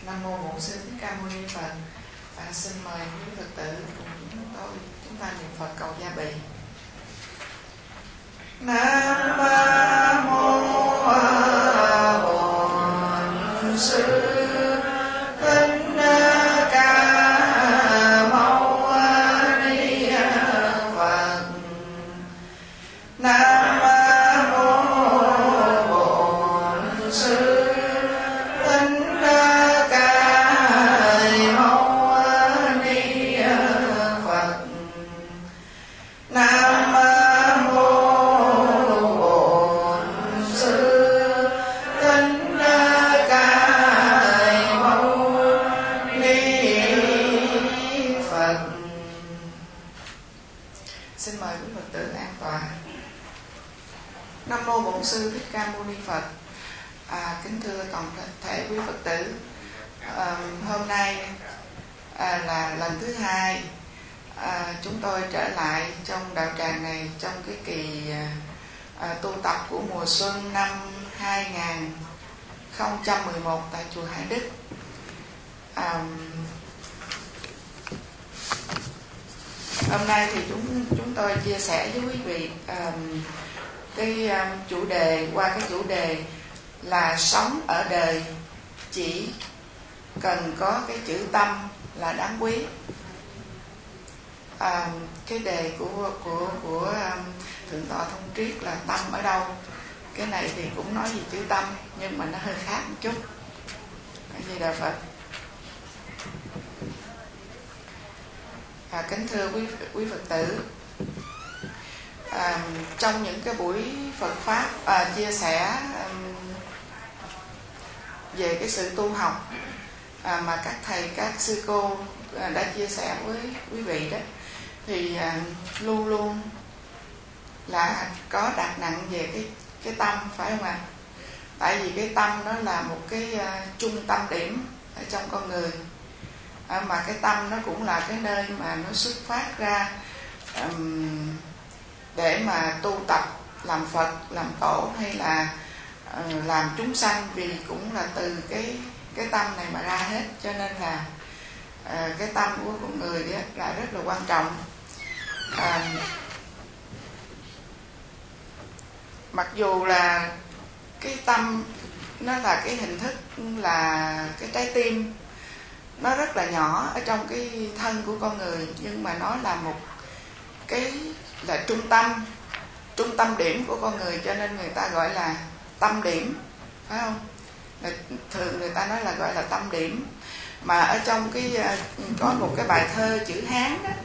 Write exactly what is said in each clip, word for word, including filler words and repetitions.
Nam mô Bổn Sư Thích Ca Mâu Ni Phật. À, xin mời quý Phật tử cùng chúng tôi chúng ta niệm Phật cầu gia bị. Nam mô Bổn Sư Thích Ca Mâu Ni Phật. Nam Nam mô Bổn Sư Thích Ca Mâu Ni Phật. À, kính thưa toàn thể quý Phật tử, à, hôm nay à, là lần thứ hai à, chúng tôi trở lại trong đạo tràng này trong cái kỳ à, tu tập của mùa xuân năm hai không một một tại chùa Hải Đức. À, hôm nay thì chúng chúng tôi chia sẻ với quý vị à, cái um, chủ đề qua cái chủ đề là sống ở đời chỉ cần có cái chữ tâm là đáng quý. À, cái đề của của của um, thượng tọa Thông Triết là tâm ở đâu. Cái này thì cũng nói về chữ tâm nhưng mà nó hơi khác một chút. Cái gì Đà Phật. À, kính thưa quý quý Phật tử. À, trong những cái buổi Phật Pháp à, chia sẻ um, về cái sự tu học à, mà các thầy, các sư cô à, đã chia sẻ với quý vị đó, thì à, luôn luôn là có đặt nặng về cái, cái tâm, phải không ạ? Tại vì cái tâm nó là một cái à, trung tâm điểm ở trong con người, à, mà cái tâm nó cũng là cái nơi mà nó xuất phát ra um, để mà tu tập làm Phật, làm Tổ hay là uh, làm chúng sanh, vì cũng là từ cái cái tâm này mà ra hết. Cho nên là uh, cái tâm của con người đó là rất là quan trọng. Uh, mặc dù là cái tâm nó là cái hình thức là cái trái tim, nó rất là nhỏ ở trong cái thân của con người, nhưng mà nó là một cái là trung tâm trung tâm điểm của con người, cho nên người ta gọi là tâm điểm, phải không? Thường người ta nói là gọi là tâm điểm. Mà ở trong cái có một cái bài thơ chữ Hán đó,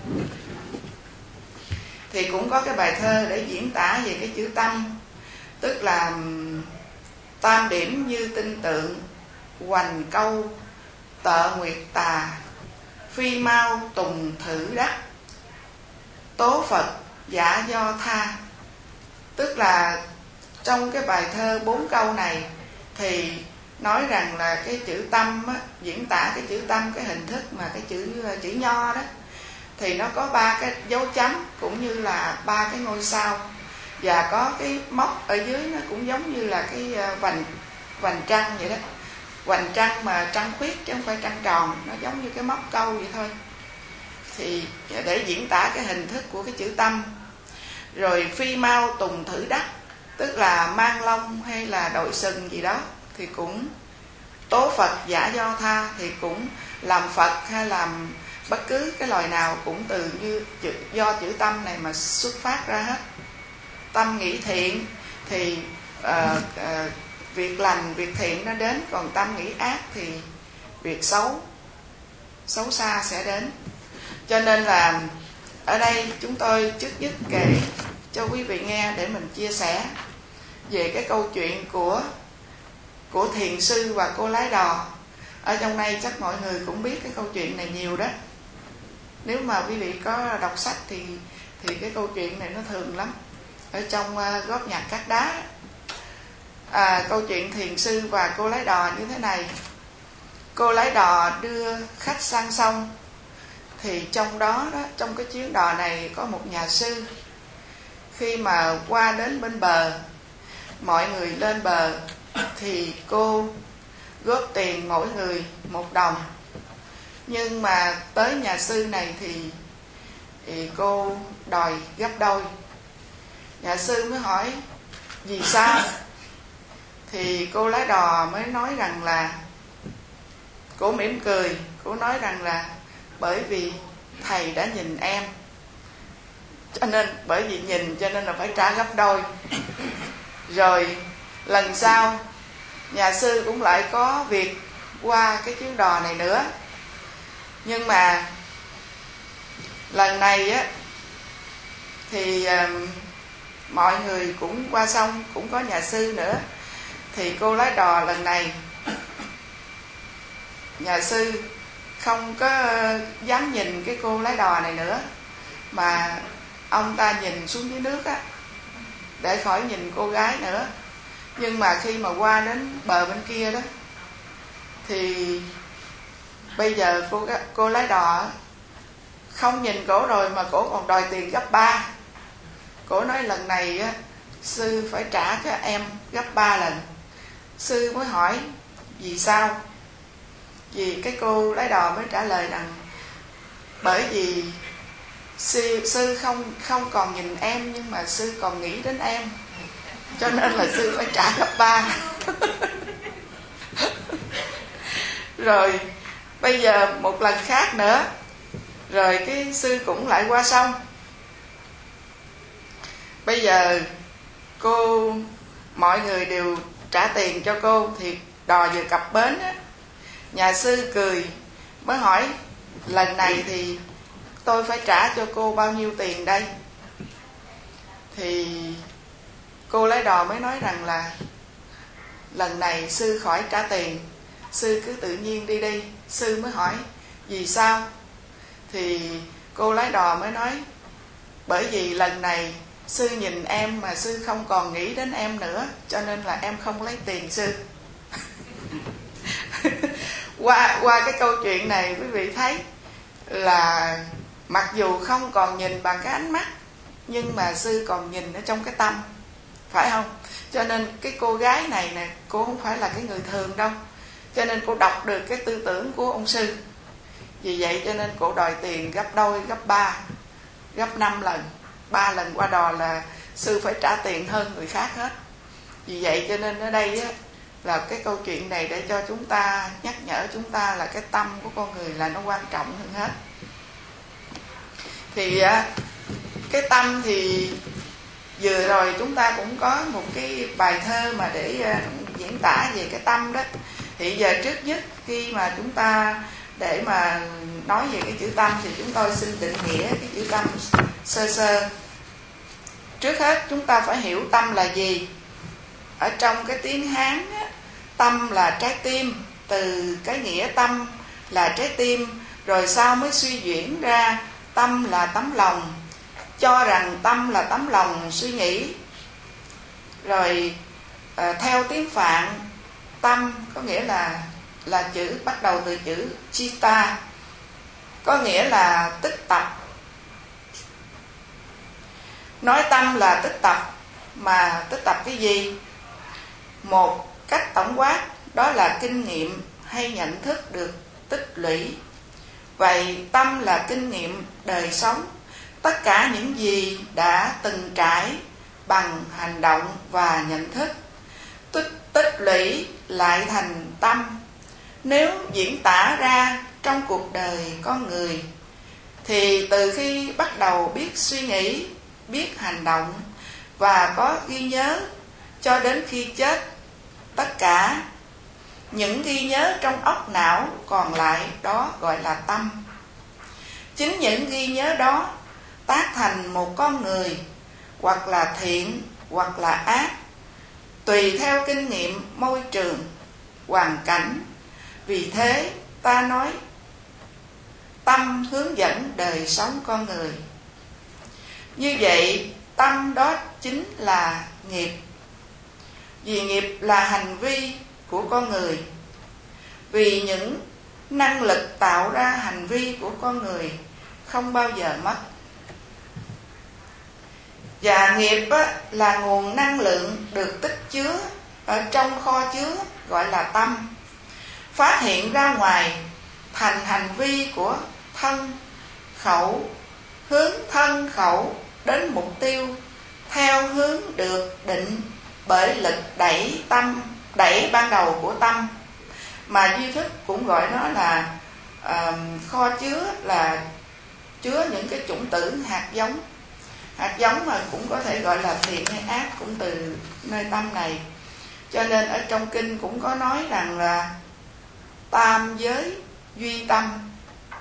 thì cũng có cái bài thơ để diễn tả về cái chữ tâm, tức là tam điểm như tinh tượng, hoành câu tợ nguyệt tà, phi mau tùng thử đắc, tố Phật giả do tha. Tức là trong cái bài thơ bốn câu này thì nói rằng là cái chữ tâm á, diễn tả cái chữ tâm, cái hình thức mà cái chữ chữ nho đó, thì nó có ba cái dấu chấm cũng như là ba cái ngôi sao, và có cái móc ở dưới nó cũng giống như là cái vành vành trăng vậy đó. Vành trăng mà trăng khuyết chứ không phải trăng tròn, nó giống như cái móc câu vậy thôi. Thì để diễn tả cái hình thức của cái chữ tâm. Rồi phi mau tùng thử đắc, tức là mang lông hay là đội sừng gì đó, thì cũng tố Phật giả do tha, thì cũng làm Phật hay làm bất cứ cái loài nào cũng từ như chữ, do chữ tâm này mà xuất phát ra hết. Tâm nghĩ thiện thì uh, uh, việc lành, việc thiện nó đến, còn tâm nghĩ ác thì việc xấu, xấu xa sẽ đến. Cho nên là ở đây chúng tôi trước nhất kể cho quý vị nghe để mình chia sẻ về cái câu chuyện của của thiền sư và cô lái đò. Ở trong đây chắc mọi người cũng biết cái câu chuyện này nhiều đó. Nếu mà quý vị có đọc sách thì thì cái câu chuyện này nó thường lắm ở trong uh, góp nhặt cát đá. À, câu chuyện thiền sư và cô lái đò như thế này. Cô lái đò đưa khách sang sông, thì trong đó, đó trong cái chuyến đò này có một nhà sư. Khi mà qua đến bên bờ, mọi người lên bờ thì cô góp tiền mỗi người một đồng. Nhưng mà tới nhà sư này thì, thì cô đòi gấp đôi. Nhà sư mới hỏi vì sao? Thì cô lái đò mới nói rằng là, cô mỉm cười, cô nói rằng là bởi vì thầy đã nhìn em, cho nên bởi vì nhìn cho nên là phải trả gấp đôi. Rồi lần sau nhà sư cũng lại có việc qua cái chuyến đò này nữa. Nhưng mà lần này á thì uh, mọi người cũng qua sông, cũng có nhà sư nữa. Thì cô lái đò lần này nhà sư không có dám nhìn cái cô lái đò này nữa, mà ông ta nhìn xuống dưới nước á, để khỏi nhìn cô gái nữa. Nhưng mà khi mà qua đến bờ bên kia đó, thì bây giờ cô cô lái đò không nhìn cổ rồi mà cổ còn đòi tiền gấp ba. Cổ nói lần này á, sư phải trả cho em gấp ba lần. Sư mới hỏi vì sao? Vì cái cô lái đò mới trả lời rằng bởi vì sư, sư không không còn nhìn em, nhưng mà sư còn nghĩ đến em, cho nên là sư phải trả gấp ba. Rồi bây giờ một lần khác nữa, rồi cái sư cũng lại qua sông. Bây giờ cô, mọi người đều trả tiền cho cô, thì đò vừa cập bến á, nhà sư cười mới hỏi lần này thì tôi phải trả cho cô bao nhiêu tiền đây? Thì cô lái đò mới nói rằng là lần này sư khỏi trả tiền, sư cứ tự nhiên đi đi. Sư mới hỏi vì sao? Thì cô lái đò mới nói bởi vì lần này sư nhìn em mà sư không còn nghĩ đến em nữa, cho nên là em không lấy tiền sư. qua qua cái câu chuyện này quý vị thấy là mặc dù không còn nhìn bằng cái ánh mắt, nhưng mà sư còn nhìn ở trong cái tâm, phải không? Cho nên cái cô gái này nè, cô không phải là cái người thường đâu, cho nên cô đọc được cái tư tưởng của ông sư. Vì vậy cho nên cô đòi tiền gấp đôi, gấp ba, gấp năm lần. Ba lần qua đò là sư phải trả tiền hơn người khác hết. Vì vậy cho nên ở đây á, là cái câu chuyện này để cho chúng ta, nhắc nhở chúng ta là cái tâm của con người là nó quan trọng hơn hết. Thì cái tâm thì vừa rồi chúng ta cũng có một cái bài thơ mà để diễn tả về cái tâm đó. Thì giờ trước nhất khi mà chúng ta để mà nói về cái chữ tâm thì chúng tôi xin định nghĩa cái chữ tâm sơ sơ. Trước hết chúng ta phải hiểu tâm là gì. Ở trong cái tiếng Hán á, tâm là trái tim, từ cái nghĩa tâm là trái tim, rồi sau mới suy diễn ra tâm là tấm lòng, cho rằng tâm là tấm lòng suy nghĩ. Rồi à, theo tiếng Phạn, tâm có nghĩa là là chữ bắt đầu từ chữ chitta, có nghĩa là tích tập. Nói tâm là tích tập, mà tích tập cái gì? Một cách tổng quát, đó là kinh nghiệm hay nhận thức được tích lũy. Vậy tâm là kinh nghiệm đời sống, tất cả những gì đã từng trải bằng hành động và nhận thức, tích, tích lũy lại thành tâm. Nếu diễn tả ra trong cuộc đời con người, thì từ khi bắt đầu biết suy nghĩ, biết hành động và có ghi nhớ cho đến khi chết, tất cả những ghi nhớ trong óc não còn lại đó gọi là tâm. Chính những ghi nhớ đó tác thành một con người, hoặc là thiện hoặc là ác, tùy theo kinh nghiệm, môi trường, hoàn cảnh. Vì thế ta nói tâm hướng dẫn đời sống con người. Như vậy tâm đó chính là nghiệp. Vì nghiệp là hành vi của con người. Vì những năng lực tạo ra hành vi của con người không bao giờ mất. Và nghiệp là nguồn năng lượng được tích chứa ở trong kho chứa gọi là tâm. phát hiện ra ngoài thành hành vi của thân khẩu, hướng thân khẩu đến mục tiêu theo hướng được định bởi lực đẩy tâm, đẩy ban đầu của tâm, mà duy thức cũng gọi nó là uh, kho chứa, là chứa những cái chủng tử hạt giống. Hạt giống mà cũng có thể gọi là thiện hay ác, cũng từ nơi tâm này. Cho nên ở trong kinh cũng có nói rằng là tam giới duy tâm.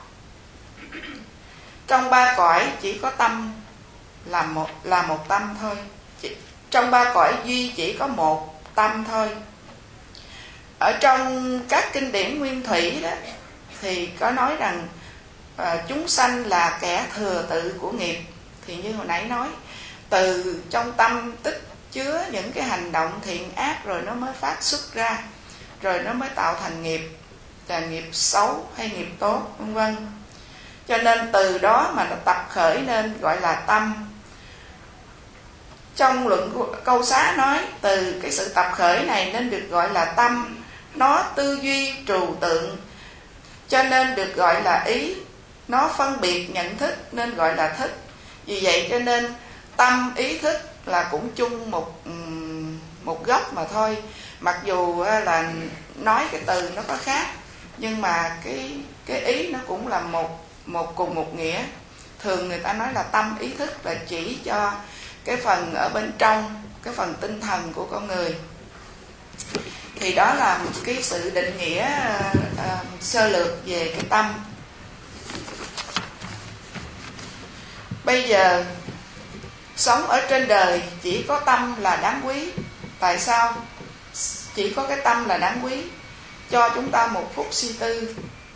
Trong ba cõi chỉ có tâm là một, là một tâm thôi. Chỉ, trong ba cõi duy chỉ có một tâm thôi. Ở trong các kinh điển nguyên thủy đó thì có nói rằng uh, chúng sanh là kẻ thừa tự của nghiệp. Thì như hồi nãy nói, từ trong tâm tích chứa những cái hành động thiện ác, rồi nó mới phát xuất ra, rồi nó mới tạo thành nghiệp, là nghiệp xấu hay nghiệp tốt, vân vân. Cho nên từ đó mà nó tập khởi nên gọi là tâm. Trong luận của Câu Xá nói, từ cái sự tập khởi này nên được gọi là tâm. Nó tư duy trừu tượng cho nên được gọi là ý. Nó phân biệt nhận thức nên gọi là thức. Vì vậy cho nên tâm ý thức là cũng chung một một gốc mà thôi. Mặc dù là nói cái từ nó có khác, nhưng mà cái cái ý nó cũng là một một cùng một nghĩa. Thường người ta nói là tâm ý thức là chỉ cho cái phần ở bên trong, cái phần tinh thần của con người. Thì đó là một cái sự định nghĩa uh, uh, sơ lược về cái tâm. Bây giờ sống ở trên đời chỉ có tâm là đáng quý. Tại sao chỉ có cái tâm là đáng quý? Cho chúng ta một phút suy tư.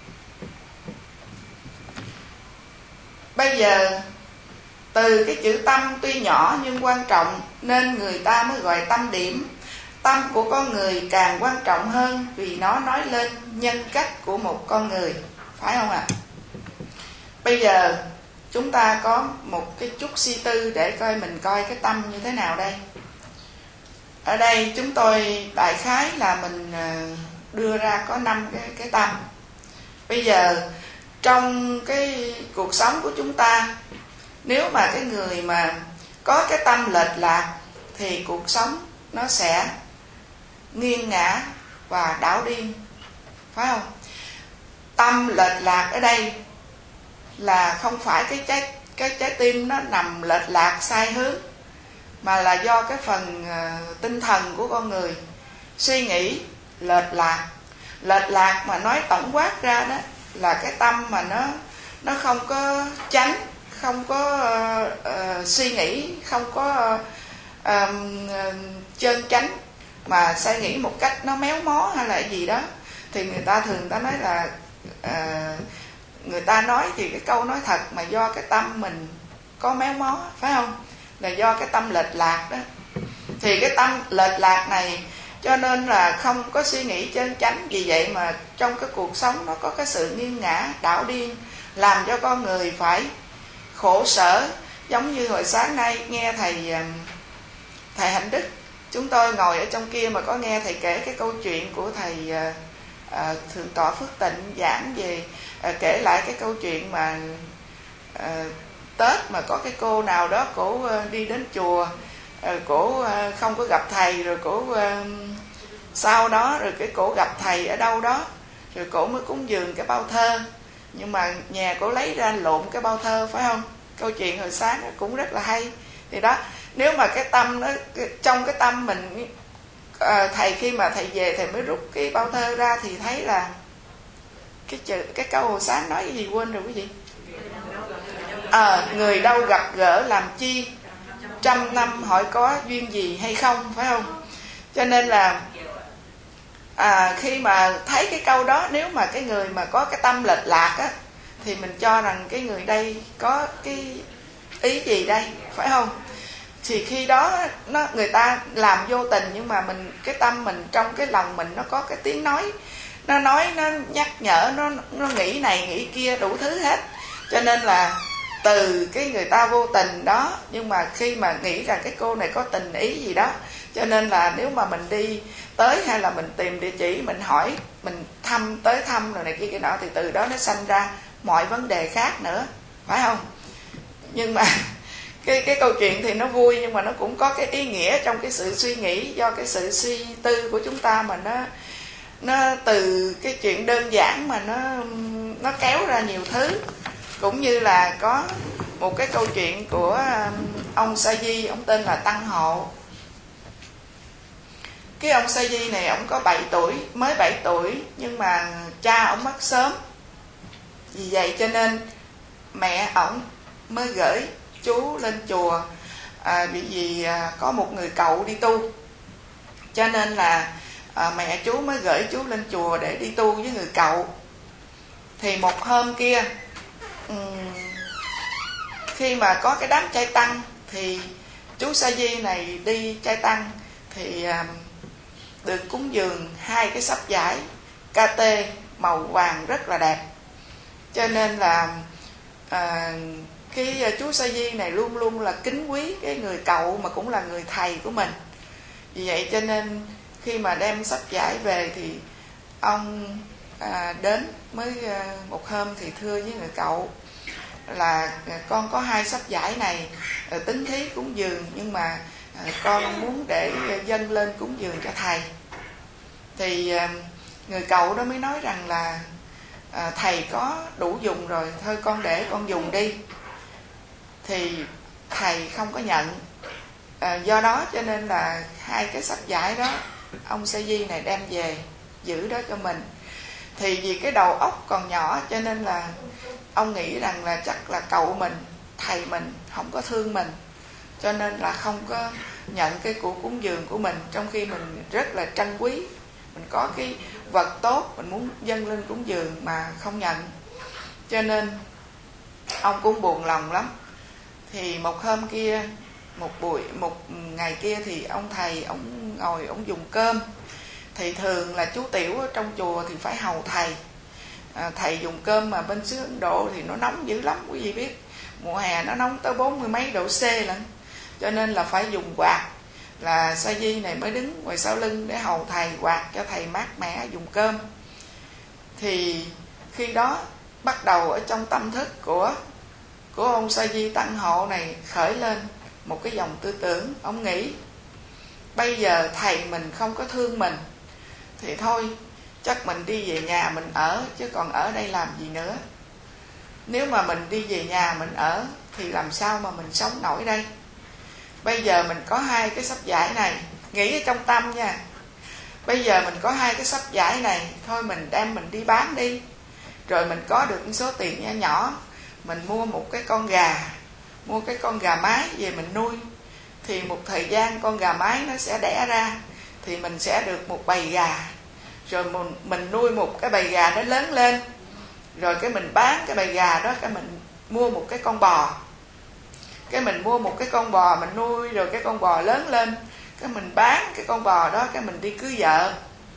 Bây giờ từ cái chữ tâm tuy nhỏ nhưng quan trọng, nên người ta mới gọi tâm điểm. Tâm của con người càng quan trọng hơn vì nó nói lên nhân cách của một con người, phải không ạ? Bây giờ chúng ta có một cái chút suy tư để coi mình coi cái tâm như thế nào đây. Ở đây chúng tôi đại khái là mình đưa ra có năm cái, cái tâm. Bây giờ trong cái cuộc sống của chúng ta, nếu mà cái người mà có cái tâm lệch lạc thì cuộc sống nó sẽ nghiêng ngã và đảo điên, phải không? Tâm lệch lạc ở đây là không phải cái trái, cái trái tim nó nằm lệch lạc sai hướng, mà là do cái phần uh, tinh thần của con người suy nghĩ lệch lạc. Lệch lạc mà nói tổng quát ra đó là cái tâm mà nó nó không có chánh, không có uh, uh, suy nghĩ, không có uh, um, uh, chân chánh, mà suy nghĩ một cách nó méo mó hay là gì đó. Thì người ta thường ta nói là uh, người ta nói thì cái câu nói thật mà do cái tâm mình có méo mó, phải không? Là do cái tâm lệch lạc đó. Thì cái tâm lệch lạc này cho nên là không có suy nghĩ chân chánh. Vì vậy mà trong cái cuộc sống nó có cái sự nghiêng ngã, đảo điên, làm cho con người phải khổ sở. Giống như hồi sáng nay nghe thầy thầy Hạnh Đức, chúng tôi ngồi ở trong kia mà có nghe thầy kể cái câu chuyện của thầy uh, Thượng tọa Phước Tịnh giảng về, uh, kể lại cái câu chuyện mà uh, Tết mà có cái cô nào đó cổ uh, đi đến chùa, uh, cổ uh, không có gặp thầy, rồi cổ uh, sau đó rồi cái cổ gặp thầy ở đâu đó, rồi cổ mới cúng dường cái bao thơ, nhưng mà nhà cổ lấy ra lộn cái bao thơ, phải không? Câu chuyện hồi sáng cũng rất là hay. Thì đó, nếu mà cái tâm nó trong cái tâm mình, à, thầy khi mà thầy về thầy mới rút cái bao thơ ra thì thấy là cái chữ, cái câu hồi sáng nói cái gì quên rồi quý vị. À, người đâu gặp gỡ làm chi, trăm năm hỏi có duyên gì hay không, phải không? Cho nên là à, khi mà thấy cái câu đó, nếu mà cái người mà có cái tâm lệch lạc á, thì mình cho rằng cái người đây có cái ý gì đây, phải không? Thì khi đó nó người ta làm vô tình, nhưng mà mình cái tâm mình, trong cái lòng mình nó có cái tiếng nói, nó nói, nó nhắc nhở, nó nó nghĩ này nghĩ kia đủ thứ hết. Cho nên là từ cái người ta vô tình đó, nhưng mà khi mà nghĩ rằng cái cô này có tình ý gì đó, cho nên là nếu mà mình đi tới, hay là mình tìm địa chỉ, mình hỏi, mình thăm tới thăm rồi này kia kia nọ, thì từ đó nó sanh ra mọi vấn đề khác nữa, phải không? Nhưng mà cái cái câu chuyện thì nó vui, nhưng mà nó cũng có cái ý nghĩa trong cái sự suy nghĩ, do cái sự suy tư của chúng ta mà nó nó từ cái chuyện đơn giản mà nó nó kéo ra nhiều thứ. Cũng như là có một cái câu chuyện của ông Sa Di, ông tên là Tăng Hộ. Cái ông Sa Di này ông có bảy tuổi, mới bảy tuổi, nhưng mà cha ông mất sớm. Vì vậy cho nên mẹ ổng mới gửi chú lên chùa, à, vì vì à, có một người cậu đi tu, cho nên là à, mẹ chú mới gửi chú lên chùa để đi tu với người cậu. Thì một hôm kia, um, khi mà có cái đám trai tăng, thì chú Sa Di này đi trai tăng thì à, được cúng dường hai cái sắp vải ca tê màu vàng rất là đẹp. Cho nên là à, cái chú Sa Di này luôn luôn là kính quý cái người cậu mà cũng là người thầy của mình. Vì vậy cho nên khi mà đem sắp vải về thì ông à, đến mới à, một hôm thì thưa với người cậu là con có hai sắp vải này, à, tính thí cúng dường, nhưng mà à, con muốn để dâng lên cúng dường cho thầy. Thì à, người cậu đó mới nói rằng là à, thầy có đủ dùng rồi, thôi con để con dùng đi. Thì thầy không có nhận, à, do đó cho nên là hai cái sắp vải đó ông Sa Di này đem về giữ đó cho mình. Thì vì cái đầu óc còn nhỏ cho nên là ông nghĩ rằng là chắc là cậu mình, thầy mình không có thương mình, cho nên là không có nhận cái của cúng dường của mình, trong khi mình rất là trân quý, mình có cái vật tốt mình muốn dâng lên cúng dường mà không nhận. Cho nên ông cũng buồn lòng lắm. Thì một hôm kia, một buổi một ngày kia thì ông thầy ông ngồi ông dùng cơm. Thì thường là chú tiểu ở trong chùa thì phải hầu thầy. à, Thầy dùng cơm mà bên xứ Ấn Độ thì nó nóng dữ lắm, quý vị biết. Mùa hè nó nóng tới bốn mươi mấy độ C lận, cho nên là phải dùng quạt. Là Sa Di này mới đứng ngoài sau lưng để hầu thầy, quạt cho thầy mát mẻ dùng cơm. Thì khi đó bắt đầu ở trong tâm thức của của ông Sa Di Tăng Hộ này khởi lên một cái dòng tư tưởng. Ông nghĩ bây giờ thầy mình không có thương mình thì thôi, chắc mình đi về nhà mình ở, chứ còn ở đây làm gì nữa. Nếu mà mình đi về nhà mình ở thì làm sao mà mình sống nổi đây. Bây giờ mình có hai cái sắp vải này, nghĩ ở trong tâm nha, bây giờ mình có hai cái sắp vải này, thôi mình đem mình đi bán đi, rồi mình có được một số tiền nhỏ nhỏ, mình mua một cái con gà, mua cái con gà mái về mình nuôi. Thì một thời gian con gà mái nó sẽ đẻ ra, thì mình sẽ được một bầy gà. Rồi mình, mình nuôi một cái bầy gà nó lớn lên, rồi cái mình bán cái bầy gà đó, cái mình mua một cái con bò. Cái mình mua một cái con bò mình nuôi, rồi cái con bò lớn lên, cái mình bán cái con bò đó, cái mình đi cưới vợ.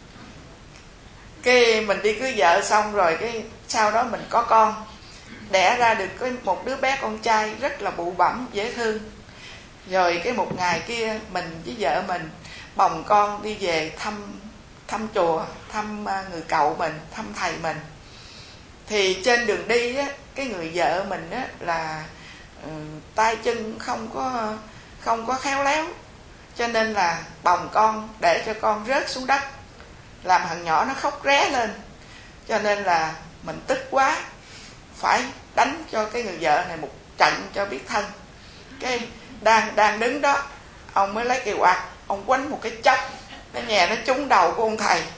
Cái mình đi cưới vợ xong rồi cái sau đó mình có con, đẻ ra được có một đứa bé con trai rất là bụ bẫm dễ thương. Rồi cái một ngày kia mình với vợ mình bồng con đi về thăm thăm chùa, thăm người cậu mình, thăm thầy mình. Thì trên đường đi á, cái người vợ mình á là uh, tay chân không có không có khéo léo, cho nên là bồng con để cho con rớt xuống đất, làm thằng nhỏ nó khóc ré lên. Cho nên là mình tức quá, phải đánh cho cái người vợ này một trận cho biết thân. Cái đang đang đứng đó, ông mới lấy cái quạt, ông quánh một cái chốc, nó nhè nó trúng đầu của ông thầy.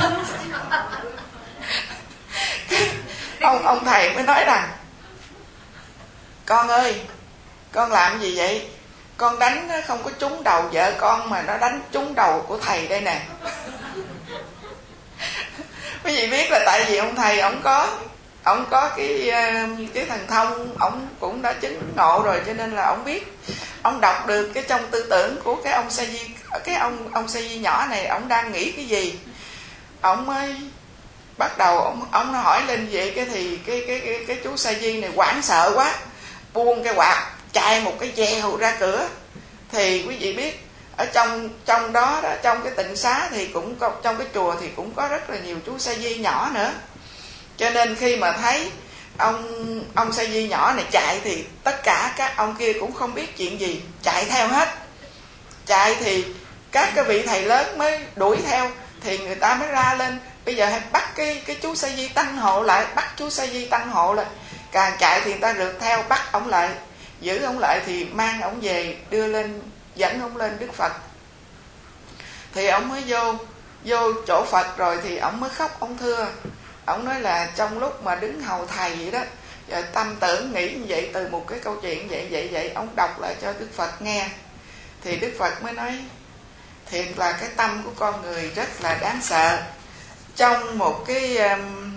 ông ông thầy mới nói rằng: con ơi, con làm gì vậy? Con đánh nó không có trúng đầu vợ con, mà nó đánh trúng đầu của thầy đây nè. Quý vị biết là tại vì ông thầy ông có ông có cái cái thần thông, ông cũng đã chứng ngộ rồi, cho nên là ông biết, ông đọc được cái trong tư tưởng của cái ông Sa Di, cái ông ông Sa Di nhỏ này, ông đang nghĩ cái gì. Ông mới bắt đầu ông ông hỏi lên vậy, cái thì cái cái cái cái chú Sa Di này hoảng sợ quá, buông cái quạt chạy một cái dèo ra cửa. Thì quý vị biết ở trong trong đó đó, trong cái tịnh xá thì cũng có, trong cái chùa thì cũng có rất là nhiều chú sa di nhỏ nữa. Cho nên khi mà thấy ông ông sa di nhỏ này chạy thì tất cả các ông kia cũng không biết chuyện gì, chạy theo hết. Chạy thì các cái vị thầy lớn mới đuổi theo, thì người ta mới ra lên bây giờ hãy bắt cái cái chú sa di tăng hộ lại, bắt chú sa di tăng hộ lại. Càng chạy thì người ta rượt theo, bắt ông lại, giữ ông lại thì mang ông về, đưa lên, dẫn ông lên Đức Phật. Thì ông mới vô vô chỗ Phật rồi thì ông mới khóc, ông thưa. Ông nói là trong lúc mà đứng hầu thầy vậy đó, giờ tâm tưởng nghĩ như vậy, từ một cái câu chuyện vậy vậy vậy, ông đọc lại cho Đức Phật nghe. Thì Đức Phật mới nói thiệt là cái tâm của con người rất là đáng sợ. Trong một cái um,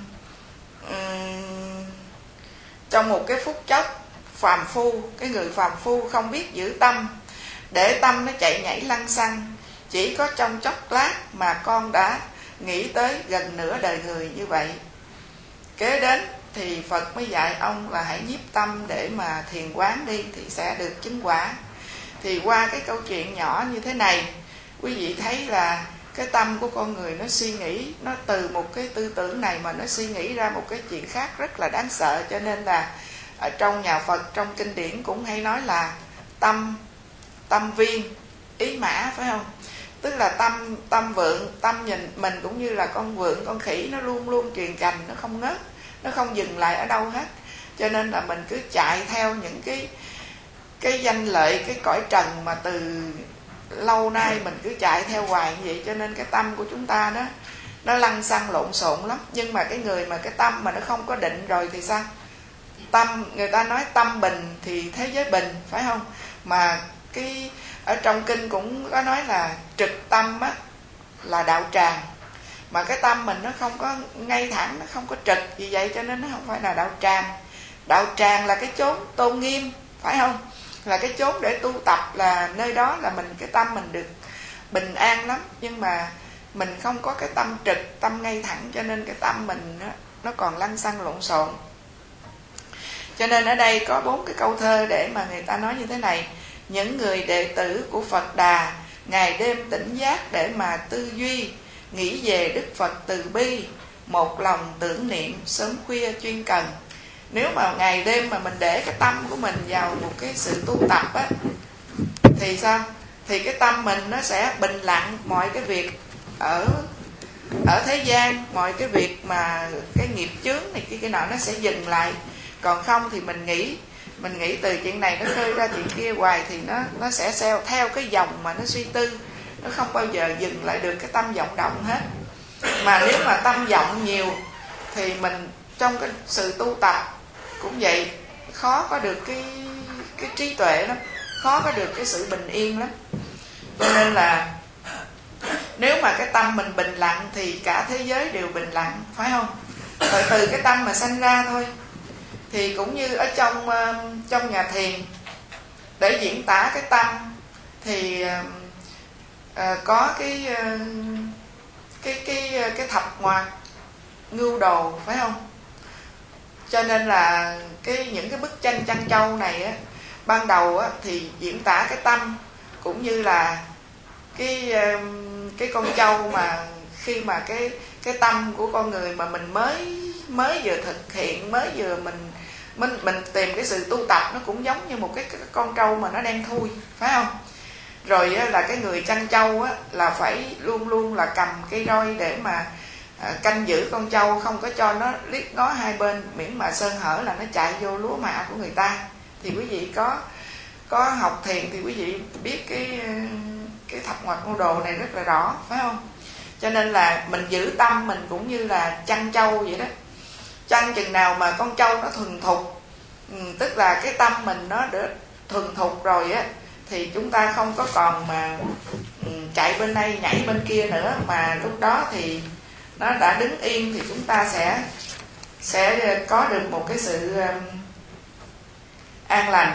um, trong một cái phút chốc, phàm phu, cái người phàm phu không biết giữ tâm, để tâm nó chạy nhảy lăng xăng, chỉ có trong chốc lát mà con đã nghĩ tới gần nửa đời người như vậy. Kế đến thì Phật mới dạy ông là hãy nhiếp tâm để mà thiền quán đi thì sẽ được chứng quả. Thì qua cái câu chuyện nhỏ như thế này, quý vị thấy là cái tâm của con người nó suy nghĩ, nó từ một cái tư tưởng này mà nó suy nghĩ ra một cái chuyện khác rất là đáng sợ. Cho nên là ở trong nhà Phật, trong kinh điển cũng hay nói là tâm tâm viên ý mã, phải không? Tức là tâm tâm vượng, tâm nhìn mình cũng như là con vượng, con khỉ, nó luôn luôn truyền cành, nó không ngớt, nó không dừng lại ở đâu hết. Cho nên là mình cứ chạy theo những cái cái danh lợi, cái cõi trần mà từ lâu nay mình cứ chạy theo hoài như vậy. Cho nên cái tâm của chúng ta đó nó lăng xăng lộn xộn lắm. Nhưng mà cái người mà cái tâm mà nó không có định rồi thì sao? Tâm, người ta nói tâm bình thì thế giới bình, phải không? Mà cái ở trong kinh cũng có nói là trực tâm á là đạo tràng. Mà cái tâm mình nó không có ngay thẳng, nó không có trực, vì vậy cho nên nó không phải là đạo tràng. Đạo tràng là cái chốn tôn nghiêm, phải không? Là cái chốn để tu tập, là nơi đó là mình, cái tâm mình được bình an lắm. Nhưng mà mình không có cái tâm trực, tâm ngay thẳng, cho nên cái tâm mình nó, nó còn lăng xăng lộn xộn. Cho nên ở đây có bốn cái câu thơ để mà người ta nói như thế này: những người đệ tử của Phật Đà ngày đêm tỉnh giác để mà tư duy, nghĩ về Đức Phật từ bi, một lòng tưởng niệm sớm khuya chuyên cần. Nếu mà ngày đêm mà mình để cái tâm của mình vào một cái sự tu tập á, thì sao? Thì cái tâm mình nó sẽ bình lặng, mọi cái việc ở ở thế gian, mọi cái việc mà cái nghiệp chướng này kia cái nọ nó sẽ dừng lại. Còn không thì mình nghĩ mình nghĩ từ chuyện này nó khơi ra chuyện kia hoài, thì nó nó sẽ theo theo cái dòng mà nó suy tư, nó không bao giờ dừng lại được cái tâm vọng động hết. Mà nếu mà tâm vọng nhiều thì mình trong cái sự tu tập cũng vậy, khó có được cái cái trí tuệ lắm, khó có được cái sự bình yên lắm. Cho nên là nếu mà cái tâm mình bình lặng thì cả thế giới đều bình lặng, phải không? Rồi từ cái tâm mà sanh ra thôi. Thì cũng như ở trong trong nhà thiền, để diễn tả cái tâm thì uh, có cái uh, cái cái cái thập ngoạc ngưu đồ, phải không? Cho nên là cái những cái bức tranh Trăn Châu này á, ban đầu á thì diễn tả cái tâm cũng như là cái cái con trâu mà khi mà cái cái tâm của con người mà mình mới mới vừa thực hiện, mới vừa mình mình mình tìm cái sự tu tập, nó cũng giống như một cái, cái con trâu mà nó đang thui, phải không? Rồi á, là cái người chăn trâu á là phải luôn luôn là cầm cây roi để mà à, canh giữ con trâu, không có cho nó liếc ngó hai bên, miễn mà sơn hở là nó chạy vô lúa mạ của người ta. Thì quý vị có có học thiền thì quý vị biết cái cái thập ngoạc ngưu đồ này rất là rõ, phải không? Cho nên là mình giữ tâm mình cũng như là chăn trâu vậy đó. Chăn chừng nào mà con trâu nó thuần thục, ừ, tức là cái tâm mình nó được thuần thục rồi á, thì chúng ta không có còn mà ừ, chạy bên đây nhảy bên kia nữa, mà lúc đó thì nó đã đứng yên, thì chúng ta sẽ sẽ có được một cái sự um, an lành.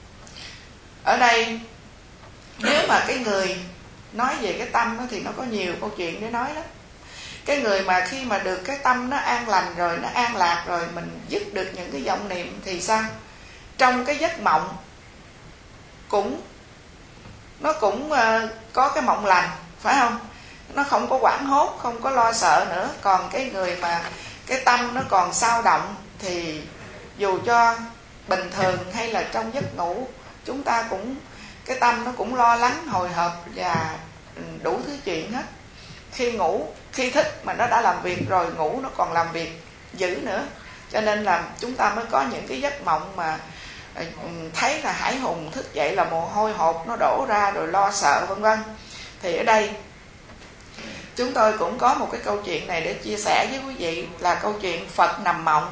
Ở đây nếu mà cái người nói về cái tâm đó, thì nó có nhiều câu chuyện để nói lắm. Cái người mà khi mà được cái tâm nó an lành rồi, nó an lạc rồi, mình dứt được những cái vọng niệm thì sao? Trong cái giấc mộng cũng nó cũng uh, có cái mộng lành, phải không? Nó không có hoảng hốt, không có lo sợ nữa. Còn cái người mà cái tâm nó còn xao động thì dù cho bình thường hay là trong giấc ngủ, chúng ta cũng, cái tâm nó cũng lo lắng, hồi hộp và đủ thứ chuyện hết. Khi ngủ, khi thức mà nó đã làm việc rồi, ngủ nó còn làm việc dữ nữa. Cho nên là chúng ta mới có những cái giấc mộng mà thấy là hải hùng, thức dậy là mồ hôi hột nó đổ ra, rồi lo sợ vân vân. Thì ở đây chúng tôi cũng có một cái câu chuyện này để chia sẻ với quý vị, là câu chuyện Phật nằm mộng.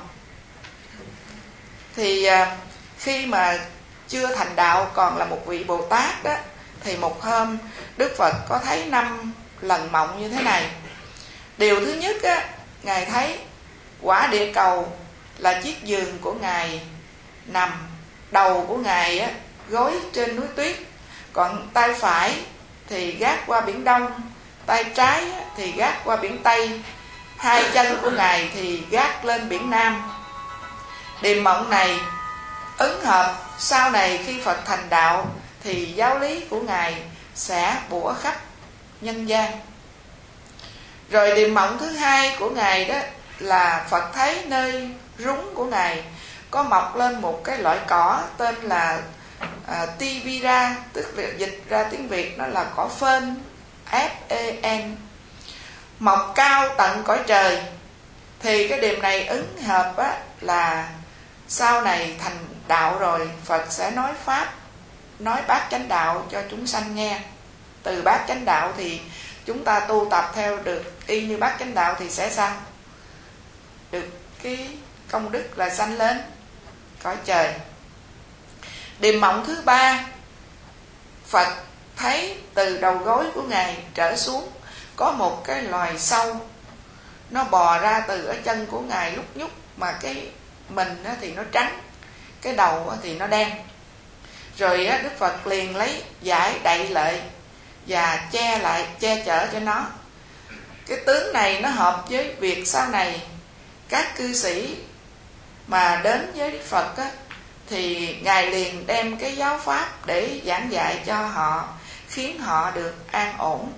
Thì khi mà chưa thành đạo, còn là một vị Bồ Tát đó, thì một hôm Đức Phật có thấy năm lần mộng như thế này. Điều thứ nhất á, Ngài thấy quả địa cầu là chiếc giường của Ngài nằm, đầu của Ngài á, gối trên núi tuyết, còn tay phải thì gác qua biển Đông, tay trái thì gác qua biển Tây, hai chân của Ngài thì gác lên biển Nam. Điềm mộng này ứng hợp sau này khi Phật thành đạo thì giáo lý của Ngài sẽ bủa khắp nhân gian. Rồi điềm mộng thứ hai của Ngài đó là Phật thấy nơi rúng của Ngài có mọc lên một cái loại cỏ tên là à, Tivira, tức là dịch ra tiếng Việt nó là cỏ phên, F E N, mọc cao tận cõi trời. Thì cái điềm này ứng hợp á, là sau này thành đạo rồi Phật sẽ nói pháp, nói bát chánh đạo cho chúng sanh nghe. Từ bát chánh đạo thì chúng ta tu tập theo được y như bát chánh đạo thì sẽ sao? Được cái công đức là sanh lên cõi trời. Điềm mộng thứ ba, Phật thấy từ đầu gối của Ngài trở xuống có một cái loài sâu, nó bò ra từ ở chân của Ngài lúc nhúc, mà cái mình thì nó trắng, cái đầu thì nó đen. Rồi Đức Phật liền lấy dải đậy lại và che lại, che chở cho nó. Cái tướng này nó hợp với việc sau này các cư sĩ mà đến với Đức Phật á, thì Ngài liền đem cái giáo pháp để giảng dạy cho họ, khiến họ được an ổn.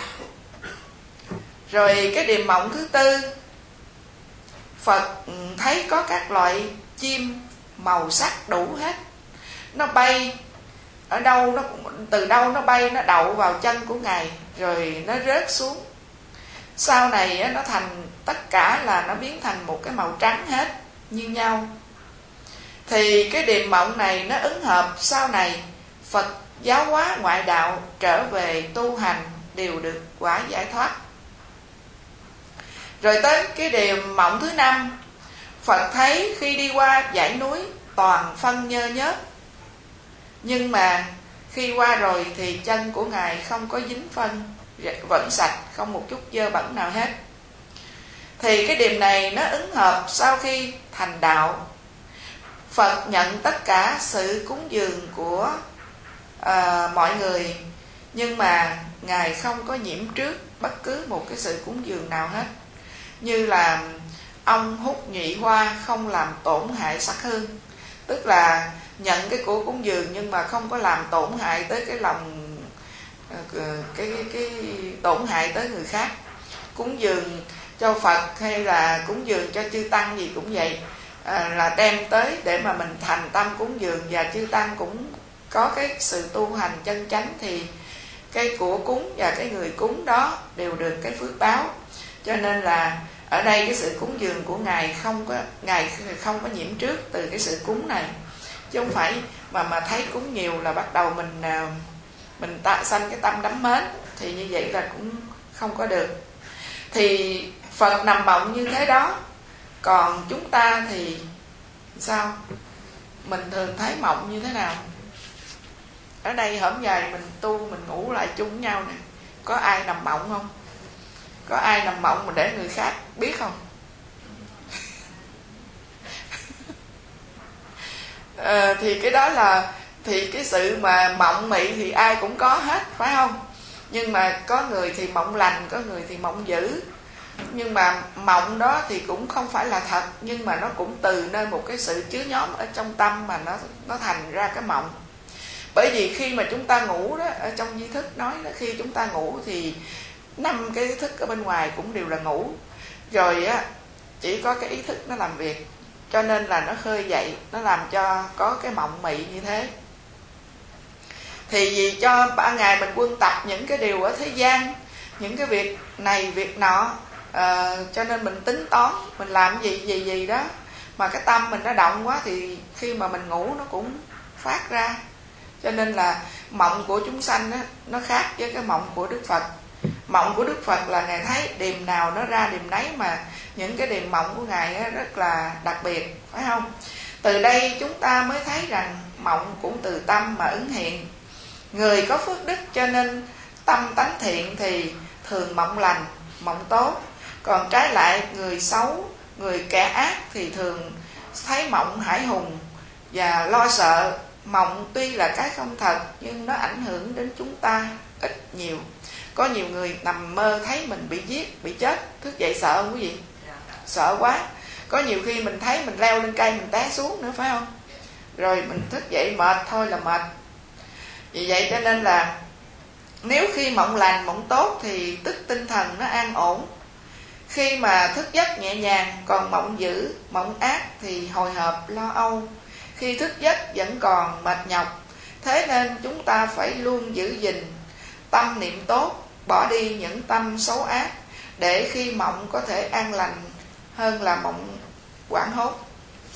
Rồi cái điềm mộng thứ tư, Phật thấy có các loại chim màu sắc đủ hết, nó bay ở đâu, nó từ đâu nó bay, nó đậu vào chân của Ngài rồi nó rớt xuống. Sau này nó thành, tất cả là nó biến thành một cái màu trắng hết như nhau. Thì cái điềm mộng này nó ứng hợp sau này Phật giáo hóa ngoại đạo trở về tu hành đều được quả giải thoát. Rồi tới cái điềm mộng thứ năm, Phật thấy khi đi qua dãy núi toàn phân nhơ nhớt, nhưng mà khi qua rồi thì chân của Ngài không có dính phân, vẫn sạch, không một chút dơ bẩn nào hết. Thì cái điềm này nó ứng hợp sau khi thành đạo. Phật nhận tất cả sự cúng dường của uh, mọi người, nhưng mà Ngài không có nhiễm trước bất cứ một cái sự cúng dường nào hết. Như là ông hút nhụy hoa không làm tổn hại sắc hương, tức là nhận cái của cúng dường nhưng mà không có làm tổn hại tới cái lòng, cái, cái, cái tổn hại tới người khác. Cúng dường cho Phật hay là cúng dường cho chư tăng gì cũng vậy, à, là đem tới để mà mình thành tâm cúng dường, và chư tăng cũng có cái sự tu hành chân chánh, thì cái của cúng và cái người cúng đó đều được cái phước báo. Cho nên là ở đây cái sự cúng dường của Ngài không có, Ngài không có nhiễm trước từ cái sự cúng này, chứ không phải mà mà thấy cúng nhiều là bắt đầu mình mình tạo sanh cái tâm đắm mến, thì như vậy là cũng không có được. Thì Phật nằm mộng như thế đó. Còn chúng ta thì sao? Mình thường thấy mộng như thế nào? Ở đây hổm dài mình tu, mình ngủ lại chung với nhau nè, có ai nằm mộng không? Có ai nằm mộng mà để người khác biết không? à, Thì cái đó là, thì cái sự mà mộng mị thì ai cũng có hết, phải không? Nhưng mà có người thì mộng lành, có người thì mộng dữ. Nhưng mà mộng đó thì cũng không phải là thật, nhưng mà nó cũng từ nơi một cái sự chứa nhóm ở trong tâm mà nó, nó thành ra cái mộng. Bởi vì khi mà chúng ta ngủ đó, ở trong di thức nói đó, khi chúng ta ngủ thì năm cái ý thức ở bên ngoài cũng đều là ngủ. Rồi á, chỉ có cái ý thức nó làm việc, cho nên là nó khơi dậy, nó làm cho có cái mộng mị như thế. Thì vì cho ba ngày mình quân tập những cái điều ở thế gian, những cái việc này việc nọ, à, cho nên mình tính toán mình làm gì gì gì đó, mà cái tâm mình nó động quá thì khi mà mình ngủ nó cũng phát ra. Cho nên là mộng của chúng sanh đó, nó khác với cái mộng của Đức Phật. Mộng của Đức Phật là Ngài thấy điềm nào nó ra điềm nấy, mà những cái điềm mộng của Ngài á, rất là đặc biệt, phải không? Từ đây chúng ta mới thấy rằng mộng cũng từ tâm mà ứng hiện. Người có phước đức cho nên tâm tánh thiện thì thường mộng lành, mộng tốt. Còn trái lại người xấu, người kẻ ác thì thường thấy mộng hãi hùng và lo sợ. Mộng tuy là cái không thật nhưng nó ảnh hưởng đến chúng ta ít nhiều. Có nhiều người nằm mơ thấy mình bị giết, bị chết, thức dậy sợ không quý vị? Sợ quá. Có nhiều khi mình thấy mình leo lên cây mình té xuống nữa, phải không? Rồi mình thức dậy mệt thôi là mệt. Vì vậy cho nên là nếu khi mộng lành, mộng tốt thì tức tinh thần nó an ổn. Khi mà thức giấc nhẹ nhàng, còn mộng dữ, mộng ác thì hồi hộp, lo âu. Khi thức giấc vẫn còn mệt nhọc. Thế nên chúng ta phải luôn giữ gìn tâm niệm tốt, bỏ đi những tâm xấu ác, để khi mộng có thể an lành hơn là mộng hoảng hốt.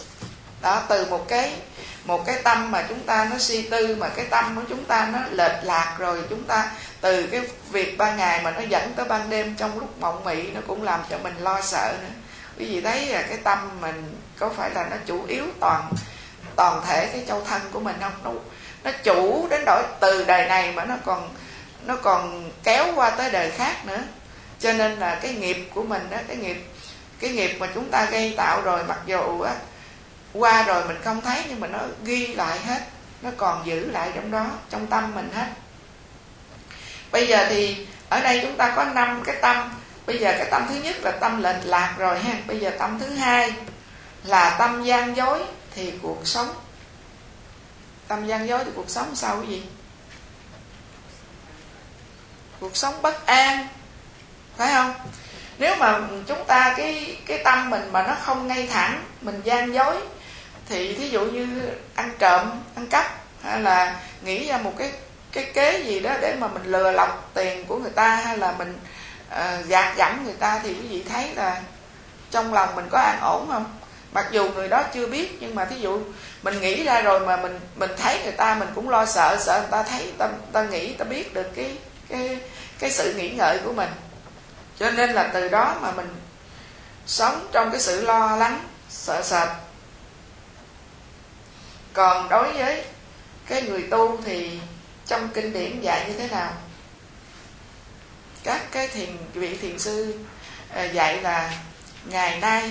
Đó, từ một cái một cái tâm mà chúng ta nó suy tư, mà cái tâm của chúng ta nó lệch lạc rồi, chúng ta từ cái việc ban ngày mà nó dẫn tới ban đêm, trong lúc mộng mị nó cũng làm cho mình lo sợ nữa. Quý vị thấy là cái tâm mình có phải là nó chủ yếu toàn toàn thể cái châu thân của mình không? Nó, nó chủ đến đổi từ đời này mà nó còn nó còn kéo qua tới đời khác nữa. Cho nên là cái nghiệp của mình đó, cái nghiệp cái nghiệp mà chúng ta gây tạo rồi, mặc dù á qua rồi mình không thấy nhưng mà nó ghi lại hết, nó còn giữ lại trong đó, trong tâm mình hết. Bây giờ thì ở đây chúng ta có năm cái tâm. Bây giờ cái tâm thứ nhất là tâm lệch lạc rồi ha. Bây giờ tâm thứ hai là tâm gian dối. Thì cuộc sống, tâm gian dối thì cuộc sống sao cái gì? Cuộc sống bất an, phải không? Nếu mà chúng ta cái cái tâm mình mà nó không ngay thẳng, mình gian dối, thì thí dụ như ăn trộm, ăn cắp, hay là nghĩ ra một cái cái kế gì đó để mà mình lừa lọc tiền của người ta, hay là mình uh, gạt gẫm người ta, thì quý vị thấy là trong lòng mình có an ổn không? Mặc dù người đó chưa biết, nhưng mà thí dụ mình nghĩ ra rồi mà mình mình thấy người ta, mình cũng lo sợ, sợ người ta thấy, ta, ta nghĩ, ta biết được cái cái cái sự nghĩ ngợi của mình. Cho nên là từ đó mà mình sống trong cái sự lo lắng, sợ sệt. Còn đối với cái người tu thì trong kinh điển dạy như thế nào? Các cái thiền vị thiền sư dạy là ngày nay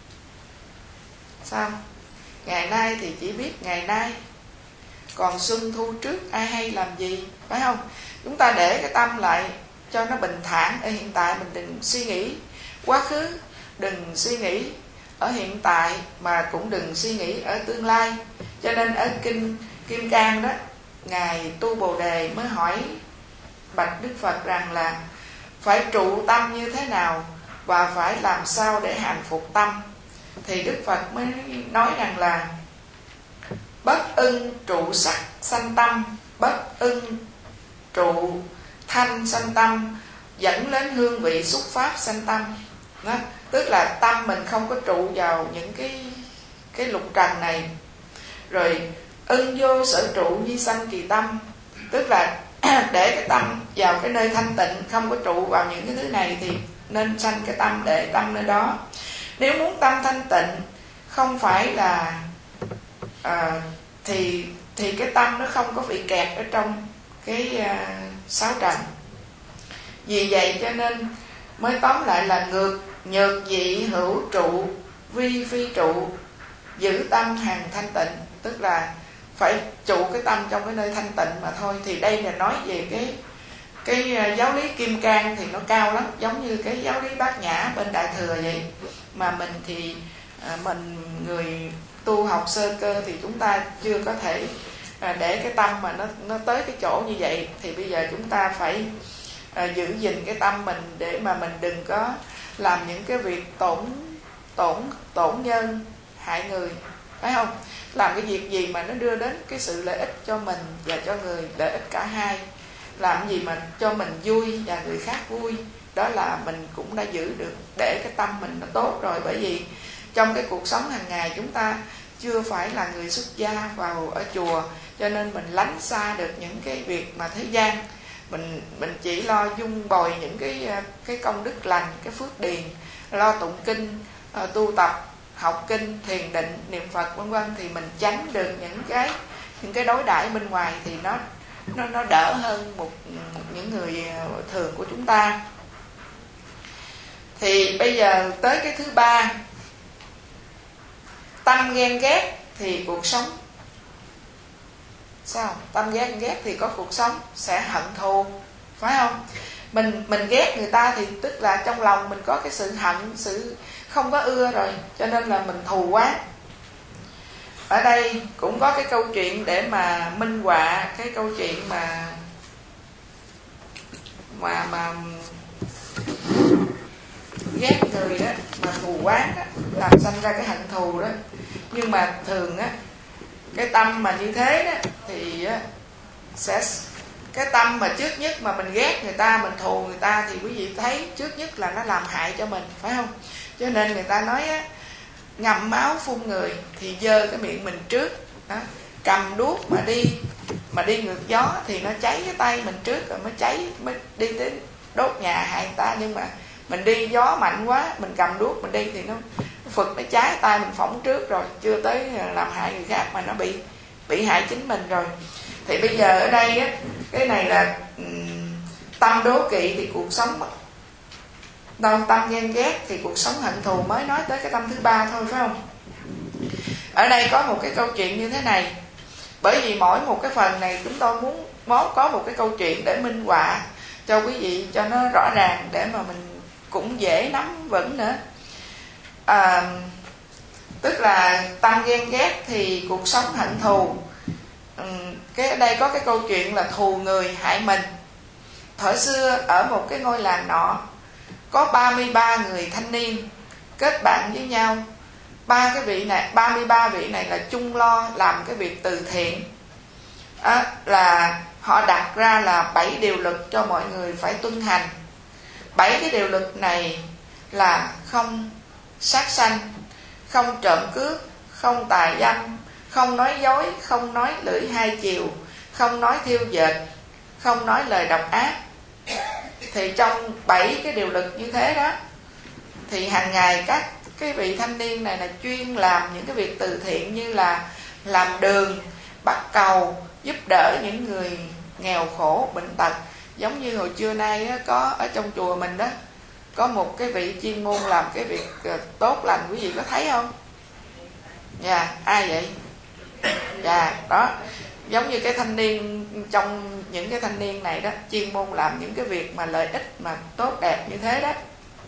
sao? Ngày nay thì chỉ biết ngày nay, còn xuân thu trước ai hay làm gì, phải không? Chúng ta để cái tâm lại cho nó bình thản ở hiện tại, mình đừng suy nghĩ quá khứ, đừng suy nghĩ ở hiện tại, mà cũng đừng suy nghĩ ở tương lai. Cho nên ở kinh Kim Cang đó, Ngài Tu Bồ Đề mới hỏi bạch Đức Phật rằng là phải trụ tâm như thế nào và phải làm sao để hàng phục tâm. Thì Đức Phật mới nói rằng là bất ưng trụ sắc sanh tâm, bất ưng trụ thanh sanh tâm, dẫn đến hương vị xúc pháp sanh tâm. Đó, tức là tâm mình không có trụ vào những cái cái lục trần này. Rồi ưng vô sở trụ nhi sanh kỳ tâm, tức là để cái tâm vào cái nơi thanh tịnh, không có trụ vào những cái thứ này, thì nên sanh cái tâm, để tâm nơi đó. Nếu muốn tâm thanh tịnh, không phải là à, thì thì cái tâm nó không có bị kẹt ở trong cái à, sáu trần. Vì vậy cho nên mới tóm lại là ngược nhược dị hữu trụ, vi phi trụ, giữ tâm hàng thanh tịnh. Tức là phải trụ cái tâm trong cái nơi thanh tịnh mà thôi. Thì đây là nói về cái cái giáo lý Kim Cang thì nó cao lắm, giống như cái giáo lý Bát Nhã bên Đại Thừa vậy. Mà mình thì mình người tu học sơ cơ thì chúng ta chưa có thể à, để cái tâm mà nó nó tới cái chỗ như vậy. Thì bây giờ chúng ta phải à, giữ gìn cái tâm mình để mà mình đừng có làm những cái việc tổn tổn tổn nhân hại người, phải không? Làm cái việc gì mà nó đưa đến cái sự lợi ích cho mình và cho người, lợi ích cả hai. Làm gì mà cho mình vui và người khác vui, đó là mình cũng đã giữ được để cái tâm mình nó tốt rồi. Bởi vì trong cái cuộc sống hàng ngày chúng ta chưa phải là người xuất gia vào ở chùa, cho nên mình lánh xa được những cái việc mà thế gian. Mình mình chỉ lo dung bồi những cái cái công đức lành, cái phước điền, lo tụng kinh, tu tập, học kinh, thiền định, niệm Phật vân vân, thì mình tránh được những cái những cái đối đãi bên ngoài, thì nó nó nó đỡ hơn một những người thường của chúng ta. Thì bây giờ tới cái thứ ba, tâm ghen ghét thì cuộc sống sao? Tâm ghen ghét thì có cuộc sống sẽ hận thù, phải không? Mình mình ghét người ta thì tức là trong lòng mình có cái sự hận, sự không có ưa rồi, cho nên là mình thù quá. Ở đây cũng có cái câu chuyện để mà minh họa cái câu chuyện mà mà mà ghét người đó, mà thù quán đó, làm sanh ra cái hận thù đó. Nhưng mà thường á, cái tâm mà như thế đó thì á, sẽ cái tâm mà trước nhất mà mình ghét người ta, mình thù người ta, thì quý vị thấy trước nhất là nó làm hại cho mình, phải không? Cho nên người ta nói á, ngậm máu phun người thì dơ cái miệng mình trước đó. Cầm đuốc mà đi mà đi ngược gió thì nó cháy cái tay mình trước rồi mới cháy, mới đi tới đốt nhà hại người ta. Nhưng mà mình đi gió mạnh quá, mình cầm đuốc mình đi thì nó phật nó cháy tay mình phỏng trước rồi, chưa tới làm hại người khác mà nó bị bị hại chính mình rồi. Thì bây giờ ở đây á, cái này là um, tâm đố kỵ thì cuộc sống đâu, tâm ghen ghét thì cuộc sống hận thù, mới nói tới cái tâm thứ ba thôi, phải không? Ở đây có một cái câu chuyện như thế này. Bởi vì mỗi một cái phần này chúng tôi muốn có một cái câu chuyện để minh họa cho quý vị cho nó rõ ràng, để mà mình cũng dễ nắm vững nữa. À, tức là tâm ghen ghét thì cuộc sống hận thù. Cái ở đây có cái câu chuyện là thù người hại mình. Thời xưa ở một cái ngôi làng nọ có ba mươi ba người thanh niên kết bạn với nhau. Ba cái vị này, ba mươi ba vị này là chung lo làm cái việc từ thiện. À, là họ đặt ra là bảy điều luật cho mọi người phải tuân hành. Bảy cái điều luật này là không sát sanh, không trộm cướp, không tà dâm, không nói dối, không nói lưỡi hai chiều, không nói thiêu dệt, không nói lời độc ác. Thì trong bảy cái điều luật như thế đó, thì hàng ngày các cái vị thanh niên này là chuyên làm những cái việc từ thiện, như là làm đường, bắt cầu, giúp đỡ những người nghèo khổ, bệnh tật. Giống như hồi trưa nay á, có ở trong chùa mình đó, có một cái vị chuyên môn làm cái việc tốt lành, quý vị có thấy không? Dạ, yeah, ai vậy? Dạ, yeah, đó. Giống như cái thanh niên, trong những cái thanh niên này đó, chuyên môn làm những cái việc mà lợi ích mà tốt đẹp như thế đó.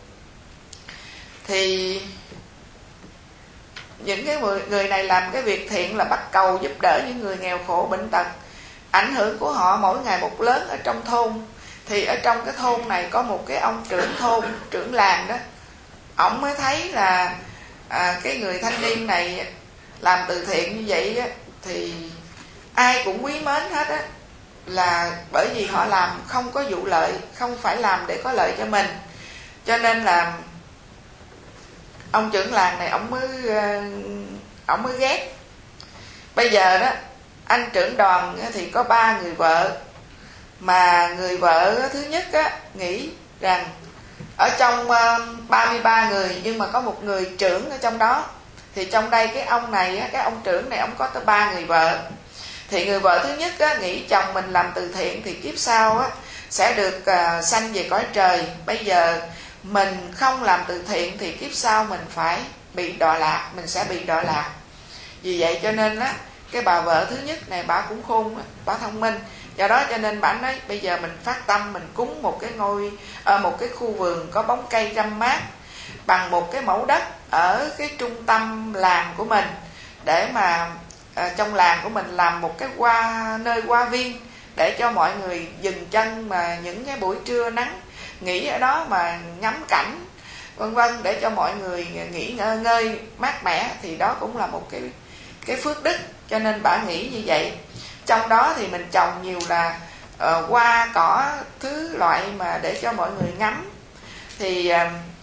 Thì những cái người này làm cái việc thiện là bắt cầu giúp đỡ những người nghèo khổ bệnh tật. Ảnh hưởng của họ mỗi ngày một lớn ở trong thôn. Thì ở trong cái thôn này có một cái ông trưởng thôn, trưởng làng đó. Ông mới thấy là à, cái người thanh niên này làm từ thiện như vậy á, thì ai cũng quý mến hết á. Là bởi vì họ làm không có vụ lợi, không phải làm để có lợi cho mình. Cho nên là ông trưởng làng này ông mới ông mới ghét. Bây giờ đó, anh trưởng đoàn thì có ba người vợ. Mà người vợ thứ nhất á, nghĩ rằng ở trong ba mươi ba người nhưng mà có một người trưởng ở trong đó. Thì trong đây cái ông này, cái ông trưởng này, ông có tới ba người vợ. Thì người vợ thứ nhất á, nghĩ chồng mình làm từ thiện thì kiếp sau á, sẽ được uh, sanh về cõi trời. Bây giờ mình không làm từ thiện thì kiếp sau mình phải bị đọa lạc, mình sẽ bị đọa lạc. Vì vậy cho nên á, cái bà vợ thứ nhất này bà cũng khôn, bà thông minh. Do đó cho nên bà nói bây giờ mình phát tâm mình cúng một cái ngôi ở một cái khu vườn có bóng cây râm mát bằng một cái mẫu đất ở cái trung tâm làng của mình, để mà à, trong làng của mình làm một cái hoa nơi hoa viên để cho mọi người dừng chân mà những cái buổi trưa nắng nghỉ ở đó mà ngắm cảnh vân vân, để cho mọi người nghỉ ngơi, ngơi mát mẻ, thì đó cũng là một cái cái phước đức. Cho nên bà nghĩ như vậy. Trong đó thì mình trồng nhiều là uh, hoa cỏ thứ loại mà để cho mọi người ngắm. Thì uh,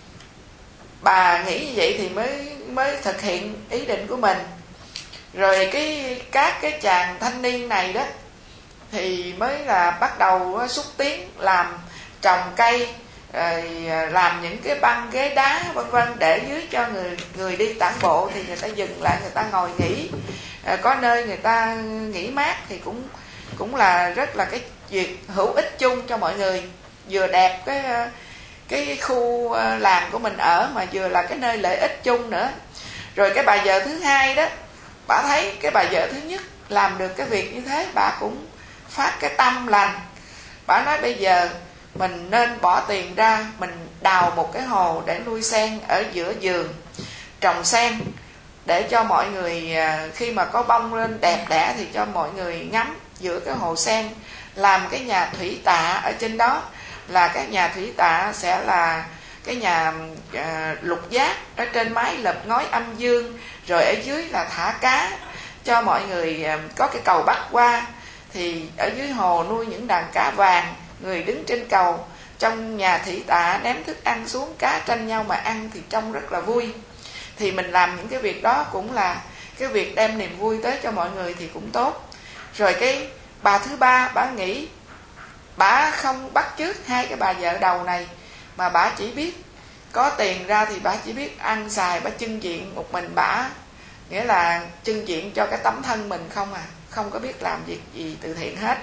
bà nghĩ như vậy thì mới mới thực hiện ý định của mình. Rồi cái các cái chàng thanh niên này đó thì mới là bắt đầu xúc tiến làm trồng cây, rồi làm những cái băng ghế đá vân vân để dưới cho người người đi tản bộ thì người ta dừng lại, người ta ngồi nghỉ, à, có nơi người ta nghỉ mát, thì cũng cũng là rất là cái việc hữu ích chung cho mọi người, vừa đẹp cái cái khu làng của mình ở mà vừa là cái nơi lợi ích chung nữa. Rồi cái bà vợ thứ hai đó, bà thấy cái bà vợ thứ nhất làm được cái việc như thế, bà cũng phát cái tâm lành. Bà nói bây giờ mình nên bỏ tiền ra, mình đào một cái hồ để nuôi sen ở giữa vườn, trồng sen để cho mọi người khi mà có bông lên đẹp đẽ thì cho mọi người ngắm giữa cái hồ sen. Làm cái nhà thủy tạ ở trên đó, là cái nhà thủy tạ sẽ là cái nhà à, lục giác, ở trên mái lợp ngói âm dương, rồi ở dưới là thả cá cho mọi người à, có cái cầu bắc qua. Thì ở dưới hồ nuôi những đàn cá vàng, người đứng trên cầu, trong nhà thủy tạ ném thức ăn xuống, cá tranh nhau mà ăn thì trông rất là vui. Thì mình làm những cái việc đó cũng là cái việc đem niềm vui tới cho mọi người thì cũng tốt. Rồi cái bà thứ ba, bà nghĩ bà không bắt chước hai cái bà vợ đầu này, mà bà chỉ biết có tiền ra thì bà chỉ biết ăn xài, bà trưng diện một mình bà, nghĩa là trưng diện cho cái tấm thân mình không à, không có biết làm việc gì từ thiện hết.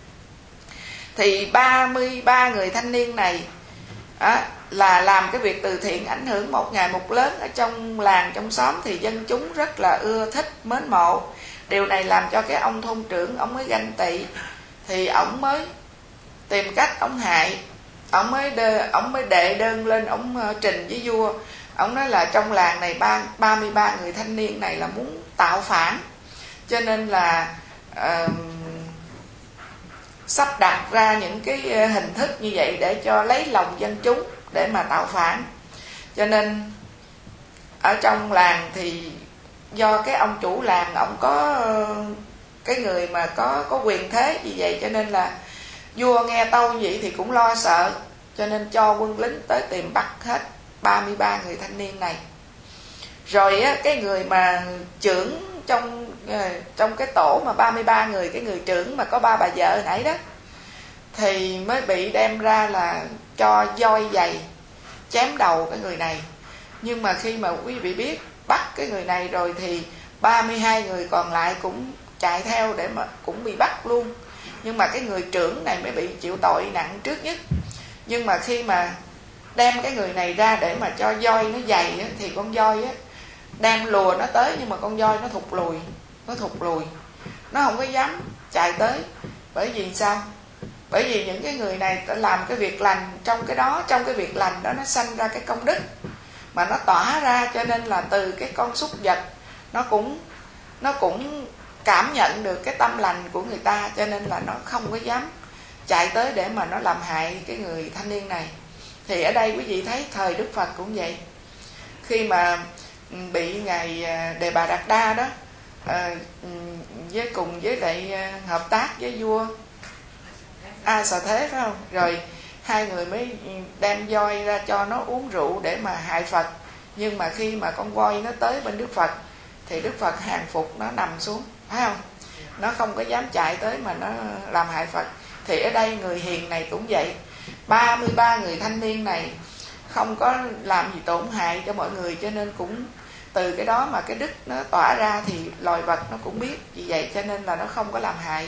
Thì ba mươi ba người thanh niên này á, là làm cái việc từ thiện ảnh hưởng một ngày một lớn ở trong làng, trong xóm, thì dân chúng rất là ưa thích, mến mộ. Điều này làm cho cái ông thôn trưởng ông mới ganh tị, thì ông mới tìm cách ông hại. Ông mới đơ, ông mới đệ đơn lên, ông uh, trình với vua. Ông nói là trong làng này ba mươi ba người thanh niên này là muốn tạo phản, cho nên là uh, sắp đặt ra những cái hình thức như vậy để cho lấy lòng dân chúng để mà tạo phản. Cho nên ở trong làng thì do cái ông chủ làng ông có cái người mà có có quyền thế vì vậy, cho nên là vua nghe tâu vậy thì cũng lo sợ, cho nên cho quân lính tới tìm bắt hết ba mươi ba người thanh niên này. Rồi á, cái người mà trưởng trong trong cái tổ mà ba mươi ba người, cái người trưởng mà có ba bà vợ nãy đó, thì mới bị đem ra là cho roi giày chém đầu cái người này. Nhưng mà khi mà quý vị biết bắt cái người này rồi thì ba mươi hai người còn lại cũng chạy theo để mà cũng bị bắt luôn. Nhưng mà cái người trưởng này mới bị chịu tội nặng trước nhất. Nhưng mà khi mà đem cái người này ra để mà cho voi nó giày á, thì con voi á đem lùa nó tới, nhưng mà con voi nó thụt lùi, nó thụt lùi, nó không có dám chạy tới. Bởi vì sao? Bởi vì những cái người này đã làm cái việc lành, trong cái đó, trong cái việc lành đó nó sanh ra cái công đức mà nó tỏa ra, cho nên là từ cái con súc vật nó cũng nó cũng cảm nhận được cái tâm lành của người ta, cho nên là nó không có dám chạy tới để mà nó làm hại cái người thanh niên này. Thì ở đây quý vị thấy thời Đức Phật cũng vậy. Khi mà bị ngài Đề Bà Đạt Đa đó với cùng với lại hợp tác với vua A Xà Thế, phải không? Rồi hai người mới đem voi ra cho nó uống rượu để mà hại Phật. Nhưng mà khi mà con voi nó tới bên Đức Phật thì Đức Phật hàng phục, nó nằm xuống, phải không? Nó không có dám chạy tới mà nó làm hại Phật. Thì ở đây người hiền này cũng vậy. ba mươi ba người thanh niên này không có làm gì tổn hại cho mọi người, cho nên cũng từ cái đó mà cái đức nó tỏa ra, thì loài vật nó cũng biết. Vì vậy cho nên là nó không có làm hại.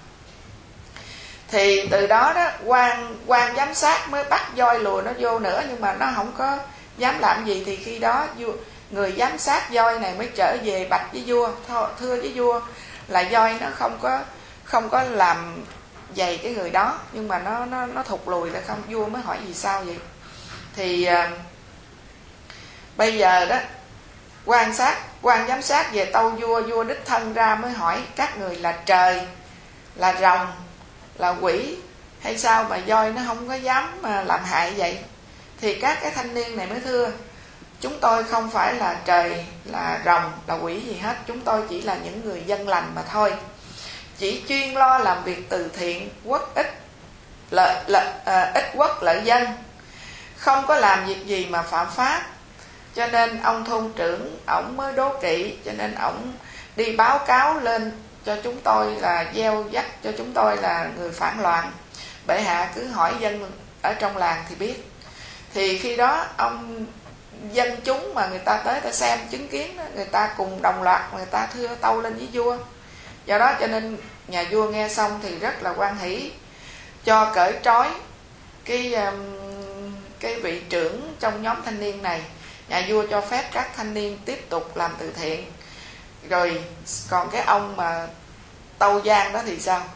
Thì từ đó đó quan quan giám sát mới bắt voi lùa nó vô nữa, nhưng mà nó không có dám làm gì. Thì khi đó vua, người giám sát voi này mới trở về bạch với vua, thưa với vua là voi nó không có không có làm dày cái người đó, nhưng mà nó nó nó thụt lùi là không. Vua mới hỏi vì sao vậy? Thì uh, bây giờ đó quan sát quan giám sát về tâu vua, vua đích thân ra mới hỏi các người là trời, là rồng, là quỷ hay sao mà voi nó không có dám mà làm hại vậy? Thì các cái thanh niên này mới thưa: chúng tôi không phải là trời, là rồng, là quỷ gì hết. Chúng tôi chỉ là những người dân lành mà thôi, chỉ chuyên lo làm việc từ thiện, quốc ích lợi, lợi à, ích quốc lợi dân, không có làm việc gì mà phạm pháp. Cho nên ông thôn trưởng ổng mới đố kỵ, cho nên ổng đi báo cáo lên cho chúng tôi là gieo dắt cho chúng tôi là người phản loạn. Bệ hạ cứ hỏi dân ở trong làng thì biết. Thì khi đó ông dân chúng mà người ta tới ta xem chứng kiến đó, người ta cùng đồng loạt người ta thưa tâu lên với vua. Do đó cho nên nhà vua nghe xong thì rất là hoan hỷ, cho cởi trói cái cái vị trưởng trong nhóm thanh niên này. Nhà vua cho phép các thanh niên tiếp tục làm từ thiện. Rồi còn cái ông mà Tâu Giang đó thì sao?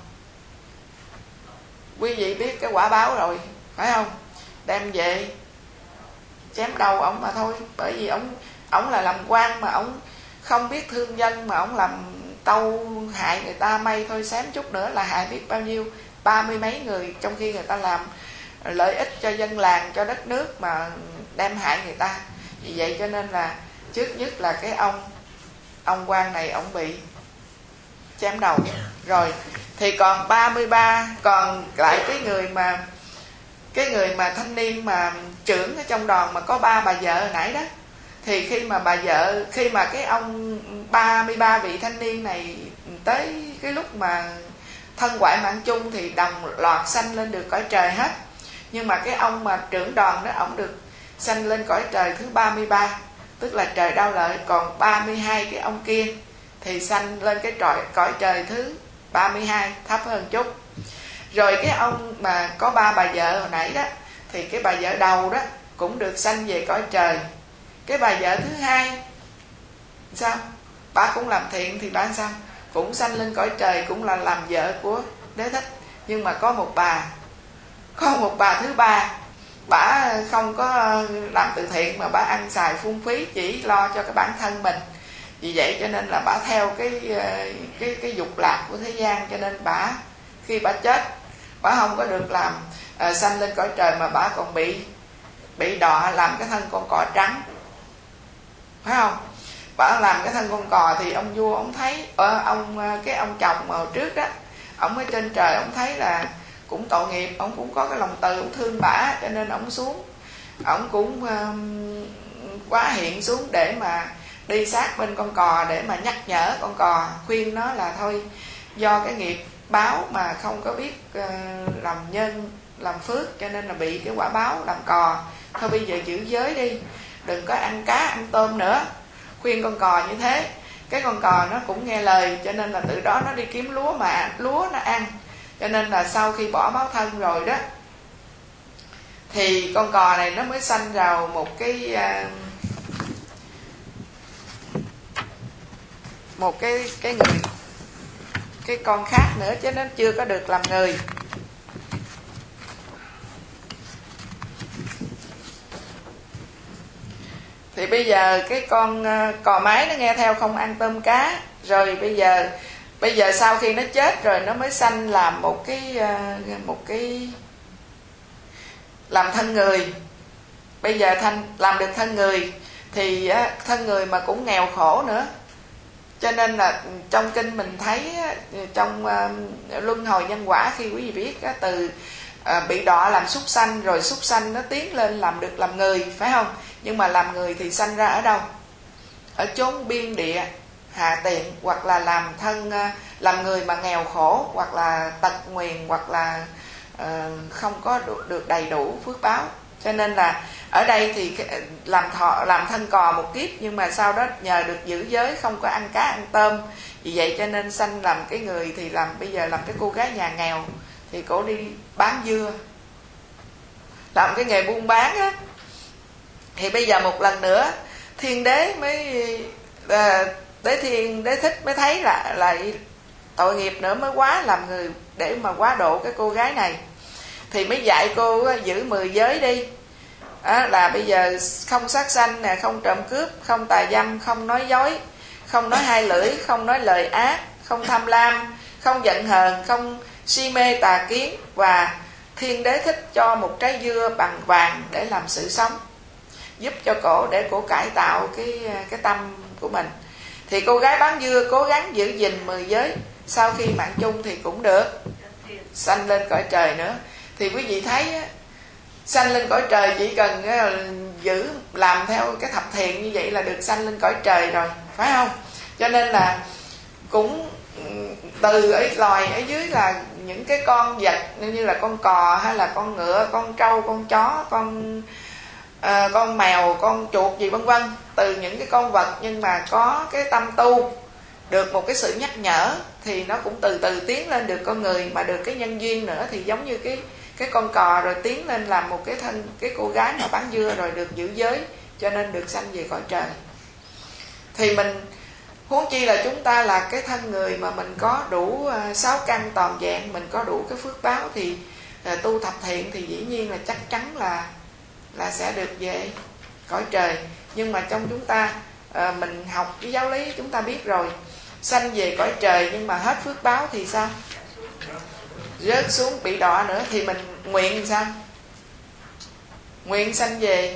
Quý vị biết cái quả báo rồi, phải không? Đem về chém đầu ổng mà thôi. Bởi vì ổng ổng là làm quan mà ổng không biết thương dân, mà ổng làm tâu hại người ta. May thôi, xém chút nữa là hại biết bao nhiêu, ba mươi mấy người, trong khi người ta làm lợi ích cho dân làng, cho đất nước mà đem hại người ta. Vì vậy cho nên là trước nhất là cái ông ông quan này ổng bị chém đầu. Rồi thì còn ba mươi ba, còn lại cái người mà cái người mà thanh niên mà trưởng ở trong đoàn mà có ba bà vợ hồi nãy đó. Thì khi mà bà vợ, khi mà cái ông ba mươi ba vị thanh niên này tới cái lúc mà thân ngoại mạng chung thì đồng loạt sanh lên được cõi trời hết. Nhưng mà cái ông mà trưởng đoàn đó, ổng được sanh lên cõi trời thứ ba mươi ba, tức là trời Đao Lợi. Còn ba mươi hai cái ông kia thì sanh lên cái trọi cõi trời thứ ba mươi hai, thấp hơn chút. Rồi cái ông mà có ba bà vợ hồi nãy đó, thì cái bà vợ đầu đó cũng được sanh về cõi trời. Cái bà vợ thứ hai sao? Bà cũng làm thiện thì bà sao? Cũng sanh lên cõi trời, cũng là làm vợ của Đế Thích. Nhưng mà có một bà, có một bà thứ ba, bà không có làm từ thiện mà bà ăn xài phung phí, chỉ lo cho cái bản thân mình. Vì vậy cho nên là bà theo cái cái cái dục lạc của thế gian, cho nên bà khi bà chết, bà không có được làm uh, sanh lên cõi trời, mà bà còn bị bị đọa làm cái thân con cò trắng, phải không? Bà làm cái thân con cò thì ông vua ông thấy uh, ông cái ông chồng mà hồi trước đó, ông ở trên trời, ông thấy là cũng tội nghiệp, ông cũng có cái lòng từ, ông thương bả, cho nên ông xuống, ông cũng uh, quá hiện xuống để mà đi sát bên con cò để mà nhắc nhở con cò, khuyên nó là thôi, do cái nghiệp báo mà không có biết uh, làm nhân làm phước, cho nên là bị cái quả báo làm cò. Thôi bây giờ giữ giới đi, đừng có ăn cá ăn tôm nữa, khuyên con cò như thế. Cái con cò nó cũng nghe lời, cho nên là từ đó nó đi kiếm lúa mà lúa nó ăn. Cho nên là sau khi bỏ báo thân rồi đó, thì con cò này nó mới sanh vào một cái uh, một cái cái người cái con khác nữa, chứ nó chưa có được làm người. Thì bây giờ cái con cò mái nó nghe theo không ăn tôm cá. Rồi bây giờ bây giờ sau khi nó chết rồi, nó mới sanh làm một cái một cái làm thân người. Bây giờ thân làm được thân người thì thân người mà cũng nghèo khổ nữa. Cho nên là trong kinh mình thấy, trong luân hồi nhân quả, khi quý vị biết từ bị đọa làm súc sanh, rồi súc sanh nó tiến lên làm được làm người, phải không? Nhưng mà làm người thì sanh ra ở đâu? Ở chốn biên địa hạ tiện, hoặc là làm thân làm người mà nghèo khổ, hoặc là tật nguyền, hoặc là uh, không có được đầy đủ phước báo. Cho nên là ở đây thì làm thọ làm thân cò một kiếp, nhưng mà sau đó nhờ được giữ giới, không có ăn cá ăn tôm. Vì vậy cho nên sanh làm cái người, thì làm bây giờ làm cái cô gái nhà nghèo, thì cổ đi bán dưa, làm cái nghề buôn bán á. Thì bây giờ một lần nữa thiên đế mới à, đế thiên đế thích mới thấy là lại tội nghiệp nữa, mới quá làm người để mà quá độ cái cô gái này. Thì mới dạy cô giữ mười giới đi, à, là bây giờ không sát sanh nè, không trộm cướp, không tà dâm, không nói dối, không nói hai lưỡi, không nói lời ác, không tham lam, không giận hờn, không si mê tà kiến. Và Thiên Đế thích cho một trái dưa bằng vàng để làm sự sống, giúp cho cổ để cổ cải tạo cái cái tâm của mình. Thì cô gái bán dưa cố gắng giữ gìn mười giới, sau khi mạng chung thì cũng được sanh lên cõi trời nữa. Thì quý vị thấy sanh lên cõi trời chỉ cần giữ làm theo cái thập thiện như vậy là được sanh lên cõi trời rồi, phải không? Cho nên là cũng từ ở loài ở dưới là những cái con vật như là con cò hay là con ngựa, con trâu, con chó, con à, con mèo, con chuột gì vân vân, từ những cái con vật nhưng mà có cái tâm tu, được một cái sự nhắc nhở thì nó cũng từ từ tiến lên được con người, mà được cái nhân duyên nữa thì giống như cái cái con cò rồi tiến lên làm một cái thân cái cô gái mà bán dưa rồi được giữ giới, cho nên được sanh về cõi trời. Thì mình huống chi là chúng ta là cái thân người mà mình có đủ sáu căn toàn vẹn, mình có đủ cái phước báo thì uh, tu thập thiện thì dĩ nhiên là chắc chắn là là sẽ được về cõi trời. Nhưng mà trong chúng ta uh, mình học cái giáo lý chúng ta biết rồi, sanh về cõi trời nhưng mà hết phước báo thì sao? Rớt xuống bị đọa nữa. Thì mình nguyện sao? Nguyện sanh về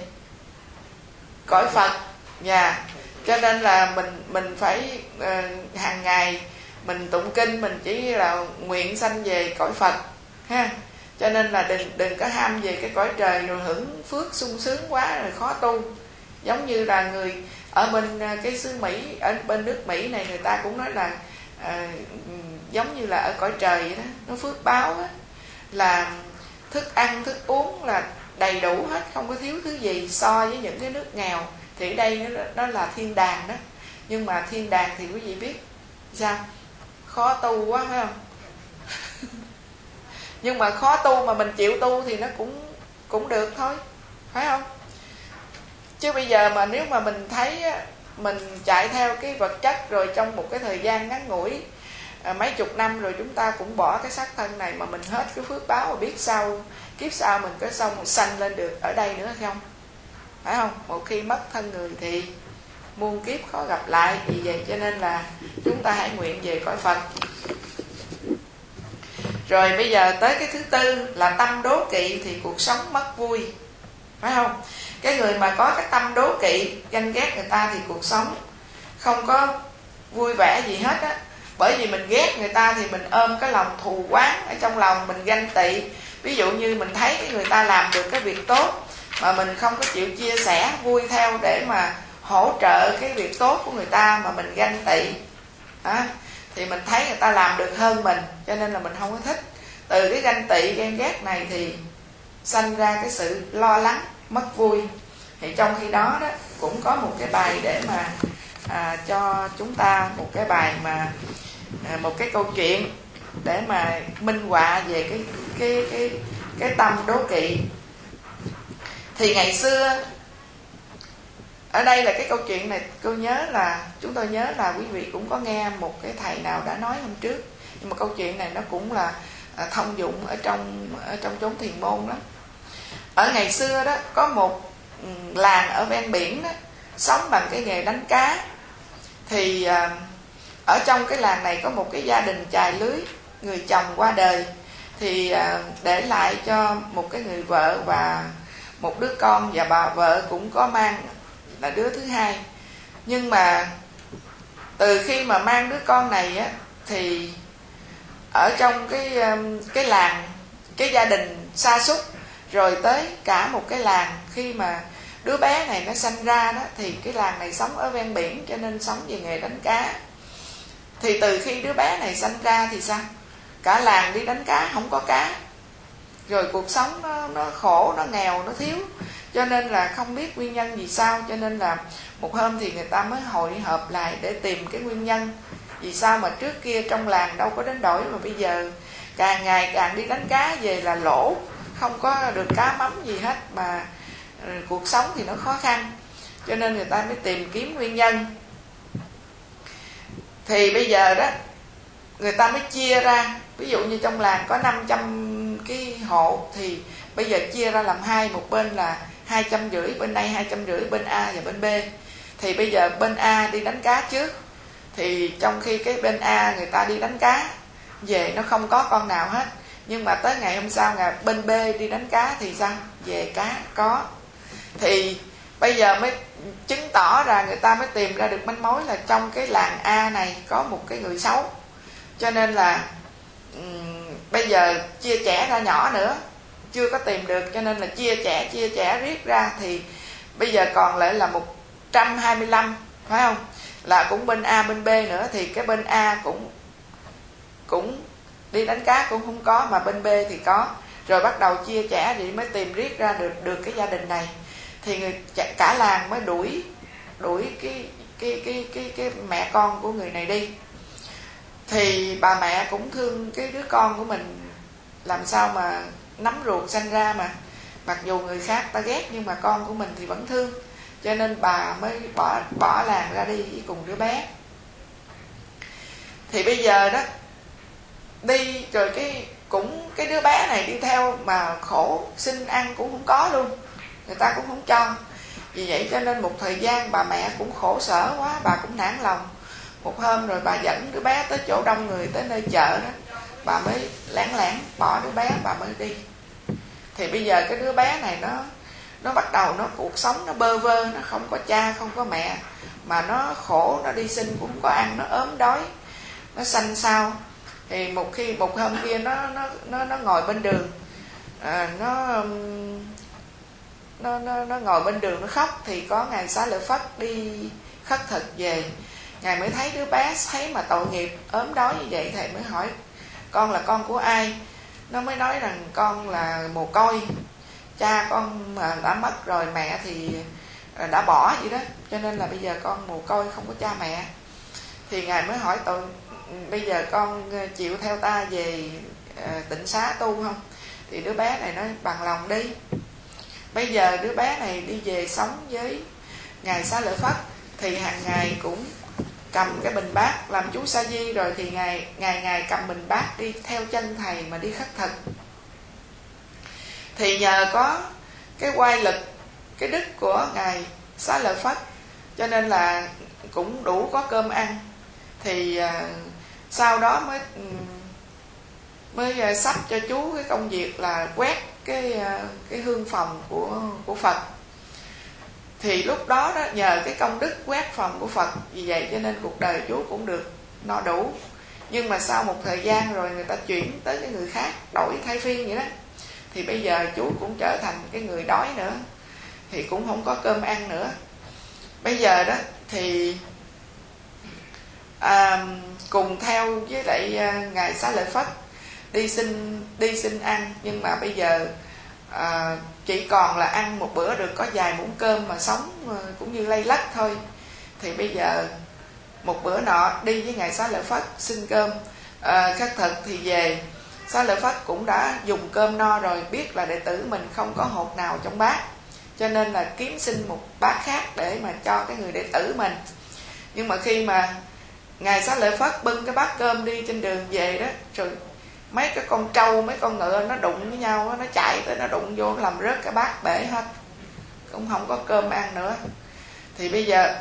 cõi Phật. Dạ yeah. Cho nên là mình mình phải uh, hàng ngày mình tụng kinh, mình chỉ là nguyện sanh về cõi Phật ha. Cho nên là đừng đừng có ham về cái cõi trời rồi hưởng phước sung sướng quá rồi khó tu. Giống như là người ở bên cái xứ Mỹ, ở bên nước Mỹ này, người ta cũng nói là uh, giống như là ở cõi trời vậy đó, nó phước báo đó, là thức ăn thức uống là đầy đủ hết, không có thiếu thứ gì. So với những cái nước nghèo thì ở đây nó, nó là thiên đàng đó. Nhưng mà thiên đàng thì quý vị biết sao? Khó tu quá phải không? Nhưng mà khó tu mà mình chịu tu thì nó cũng cũng được thôi, phải không? Chứ bây giờ mà nếu mà mình thấy mình chạy theo cái vật chất rồi trong một cái thời gian ngắn ngủi à, mấy chục năm rồi chúng ta cũng bỏ cái xác thân này, mà mình hết cái phước báo mà biết sau kiếp sau mình có xong sanh lên được ở đây nữa không? Phải không? Một khi mất thân người thì muôn kiếp khó gặp lại. Vì vậy cho nên là chúng ta hãy nguyện về cõi Phật. Rồi bây giờ tới cái thứ tư là tâm đố kỵ thì cuộc sống mất vui, phải không? Cái người mà có cái tâm đố kỵ, ganh ghét người ta thì cuộc sống không có vui vẻ gì hết á. Bởi vì mình ghét người ta thì mình ôm cái lòng thù oán ở trong lòng, mình ganh tị. Ví dụ như mình thấy cái người ta làm được cái việc tốt mà mình không có chịu chia sẻ vui theo để mà hỗ trợ cái việc tốt của người ta, mà mình ganh tị à, thì mình thấy người ta làm được hơn mình, cho nên là mình không có thích. Từ cái ganh tị ghen ghét này thì sanh ra cái sự lo lắng mất vui. Thì trong khi đó đó cũng có một cái bài để mà à, cho chúng ta một cái bài mà à, một cái câu chuyện để mà minh họa về cái cái cái cái tâm đố kỵ. Thì ngày xưa ở đây là cái câu chuyện này tôi nhớ là chúng tôi nhớ là quý vị cũng có nghe một cái thầy nào đã nói hôm trước, nhưng mà câu chuyện này nó cũng là thông dụng ở trong ở trong chốn thiền môn lắm. Ở ngày xưa đó có một làng ở ven biển đó, sống bằng cái nghề đánh cá. Thì ở trong cái làng này có một cái gia đình chài lưới, người chồng qua đời thì để lại cho một cái người vợ và một đứa con, và bà vợ cũng có mang là đứa thứ hai. Nhưng mà từ khi mà mang đứa con này á, thì ở trong cái cái làng, cái gia đình sa sút, rồi tới cả một cái làng, khi mà đứa bé này nó sanh ra đó, thì cái làng này sống ở ven biển, cho nên sống về nghề đánh cá. Thì từ khi đứa bé này sanh ra thì sao? Cả làng đi đánh cá không có cá, rồi cuộc sống nó, nó khổ, nó nghèo, nó thiếu. Cho nên là không biết nguyên nhân vì sao. Cho nên là một hôm thì người ta mới hội họp lại để tìm cái nguyên nhân. Vì sao mà trước kia trong làng đâu có đánh đổi, mà bây giờ càng ngày càng đi đánh cá về là lỗ, không có được cá mắm gì hết, mà cuộc sống thì nó khó khăn. Cho nên người ta mới tìm kiếm nguyên nhân. Thì bây giờ đó người ta mới chia ra. Ví dụ như trong làng có năm trăm cái hộ, thì bây giờ chia ra làm hai. Một bên là hai trăm rưỡi, bên đây hai trăm rưỡi, bên A và bên B. Thì bây giờ bên A đi đánh cá trước, Thì trong khi cái bên A người ta đi đánh cá, về nó không có con nào hết, nhưng mà tới ngày hôm sau ngày bên B đi đánh cá thì sao? Về cá có. Thì bây giờ mới chứng tỏ ra, người ta mới tìm ra được manh mối là trong cái làng A này có một cái người xấu. Cho nên là um, bây giờ chia sẻ ra nhỏ nữa, chưa có tìm được, cho nên là chia sẻ chia sẻ riết ra thì bây giờ còn lại là một trăm hai mươi lăm, phải không? Là cũng bên A bên B nữa, thì cái bên A cũng cũng đi đánh cá cũng không có, mà bên B thì có. Rồi bắt đầu chia sẻ thì mới tìm riết ra được được cái gia đình này. Thì người cả làng mới đuổi đuổi cái cái cái cái cái mẹ con của người này đi. Thì bà mẹ cũng thương cái đứa con của mình, làm sao mà nắm ruột sanh ra mà. Mặc dù người khác ta ghét nhưng mà con của mình thì vẫn thương. Cho nên bà mới bỏ bỏ làng ra đi với cùng đứa bé. Thì bây giờ đó đi rồi cái cũng cái đứa bé này đi theo mà khổ, xin ăn cũng không có luôn, người ta cũng không cho. Vì vậy cho nên một thời gian bà mẹ cũng khổ sở quá, bà cũng nản lòng. Một hôm rồi bà dẫn đứa bé tới chỗ đông người, tới nơi chợ đó, bà mới lén lén bỏ đứa bé, bà mới đi. Thì bây giờ cái đứa bé này nó nó bắt đầu nó cuộc sống nó bơ vơ, nó không có cha không có mẹ, mà nó khổ, nó đi xin cũng không có ăn, nó ốm đói, nó xanh xao. Thì một khi một hôm kia nó nó nó nó ngồi bên đường, à, nó, nó nó nó ngồi bên đường nó khóc. Thì có ngài Xá Lợi Phất đi khất thực về, ngài mới thấy đứa bé, thấy mà tội nghiệp ốm đói như vậy, thầy mới hỏi con là con của ai. Nó mới nói rằng con là mồ côi, cha con mà đã mất rồi, mẹ thì đã bỏ vậy đó, cho nên là bây giờ con mồ côi không có cha mẹ. Thì ngài mới hỏi tội, bây giờ con chịu theo ta về tịnh xá tu không? Thì đứa bé này nói bằng lòng đi. Bây giờ đứa bé này đi về sống với ngài Xá Lợi Phất, thì hàng ngày cũng cầm cái bình bát làm chú sa di, rồi thì ngày ngày ngày cầm bình bát đi theo chân thầy mà đi khất thực. Thì nhờ có cái oai lực, cái đức của ngài Xá Lợi Phất, cho nên là cũng đủ có cơm ăn. Thì uh, sau đó mới mới uh, sắp cho chú cái công việc là quét cái uh, cái hương phòng của của Phật. Thì lúc đó đó nhờ cái công đức quét phòng của Phật, vì vậy cho nên cuộc đời chú cũng được no đủ. Nhưng mà sau một thời gian rồi người ta chuyển tới cái người khác, đổi thay phiên vậy đó. Thì bây giờ chú cũng trở thành cái người đói nữa, thì cũng không có cơm ăn nữa. Bây giờ đó thì à, cùng theo với lại à, ngài Xá Lợi Phất đi xin đi xin ăn. Nhưng mà bây giờ à, chỉ còn là ăn một bữa được có vài muỗng cơm mà sống à, cũng như lay lắt thôi. Thì bây giờ một bữa nọ đi với ngài Xá Lợi Phất xin cơm à, khất thực, thì về Xá Lợi Phất cũng đã dùng cơm no rồi, biết là đệ tử mình không có hột nào trong bát, cho nên là kiếm xin một bát khác để mà cho cái người đệ tử mình. Nhưng mà khi mà ngài Xá Lợi Phất bưng cái bát cơm đi trên đường về đó, rồi mấy cái con trâu, mấy con ngựa nó đụng với nhau, nó chạy tới nó đụng vô, nó làm rớt cái bát bể hết, cũng không có cơm ăn nữa. Thì bây giờ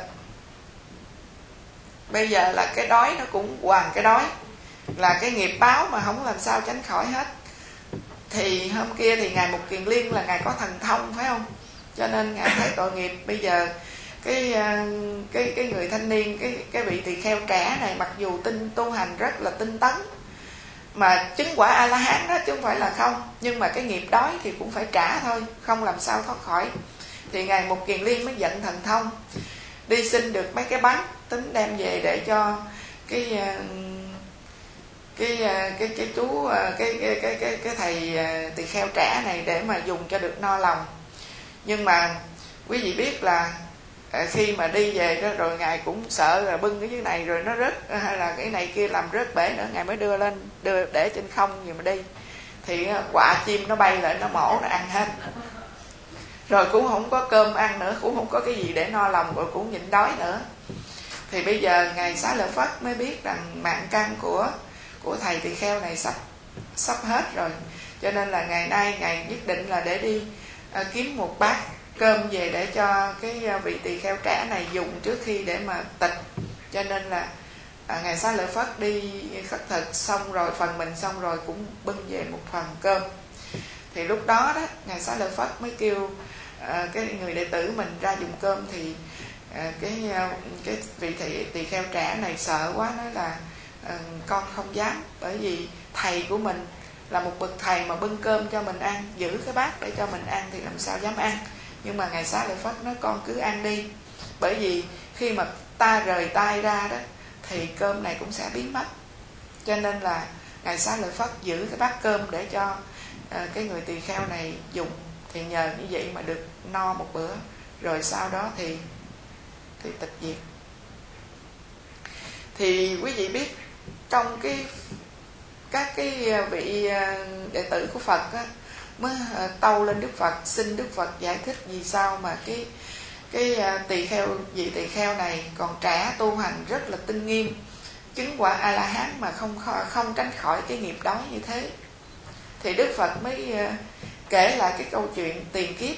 bây giờ là cái đói nó cũng hoàn cái đói, là cái nghiệp báo mà không làm sao tránh khỏi hết. Thì hôm kia thì ngài Mục Kiền Liên là ngài có thần thông, phải không? Cho nên ngài thấy tội nghiệp. Bây giờ cái cái cái người thanh niên, cái cái vị tỳ kheo trẻ này, mặc dù tinh tu hành rất là tinh tấn, mà chứng quả A La Hán đó chứ không phải là không, nhưng mà cái nghiệp đói thì cũng phải trả thôi, không làm sao thoát khỏi. Thì ngài Mục Kiền Liên mới giận thần thông, đi xin được mấy cái bánh, tính đem về để cho cái cái cái cái chú cái cái cái cái, cái thầy tỳ kheo trẻ này để mà dùng cho được no lòng. Nhưng mà quý vị biết là khi mà đi về đó rồi ngài cũng sợ là bưng cái dưới này rồi nó rớt, hay là cái này kia làm rớt bể nữa, ngài mới đưa lên, đưa để trên không gì mà đi. Thì quả chim nó bay lại, nó mổ, nó ăn hết. Rồi cũng không có cơm ăn nữa, cũng không có cái gì để no lòng, rồi cũng nhịn đói nữa. Thì bây giờ ngài Xá Lợi Phất mới biết rằng mạng căn của của thầy tỳ kheo này sắp sắp hết rồi, cho nên là ngày nay ngài nhất định là để đi uh, kiếm một bát cơm về để cho cái vị tỳ kheo trẻ này dùng trước khi để mà tịch. Cho nên là à, Ngài Xá Lợi Phất đi khất thực xong rồi, phần mình xong rồi cũng bưng về một phần cơm. Thì lúc đó đó Ngài Xá Lợi Phất mới kêu à, cái người đệ tử mình ra dùng cơm. Thì à, cái cái vị thị tỳ kheo trẻ này sợ quá, nói là à, con không dám, bởi vì thầy của mình là một bậc thầy mà bưng cơm cho mình ăn, giữ cái bát để cho mình ăn thì làm sao dám ăn. Nhưng mà Ngài Xá Lợi Phất nói con cứ ăn đi, bởi vì khi mà ta rời tay ra đó thì cơm này cũng sẽ biến mất. Cho nên là Ngài Xá Lợi Phất giữ cái bát cơm để cho à, cái người tỳ kheo này dùng. Thì nhờ như vậy mà được no một bữa, rồi sau đó thì thì tịch diệt. Thì quý vị biết trong cái các cái vị đệ tử của Phật á, mới tâu lên Đức Phật xin Đức Phật giải thích vì sao mà cái cái tỳ kheo vị tỳ kheo này còn trẻ, tu hành rất là tinh nghiêm, chứng quả A La Hán mà không không tránh khỏi cái nghiệp đói như thế. Thì Đức Phật mới kể lại cái câu chuyện tiền kiếp,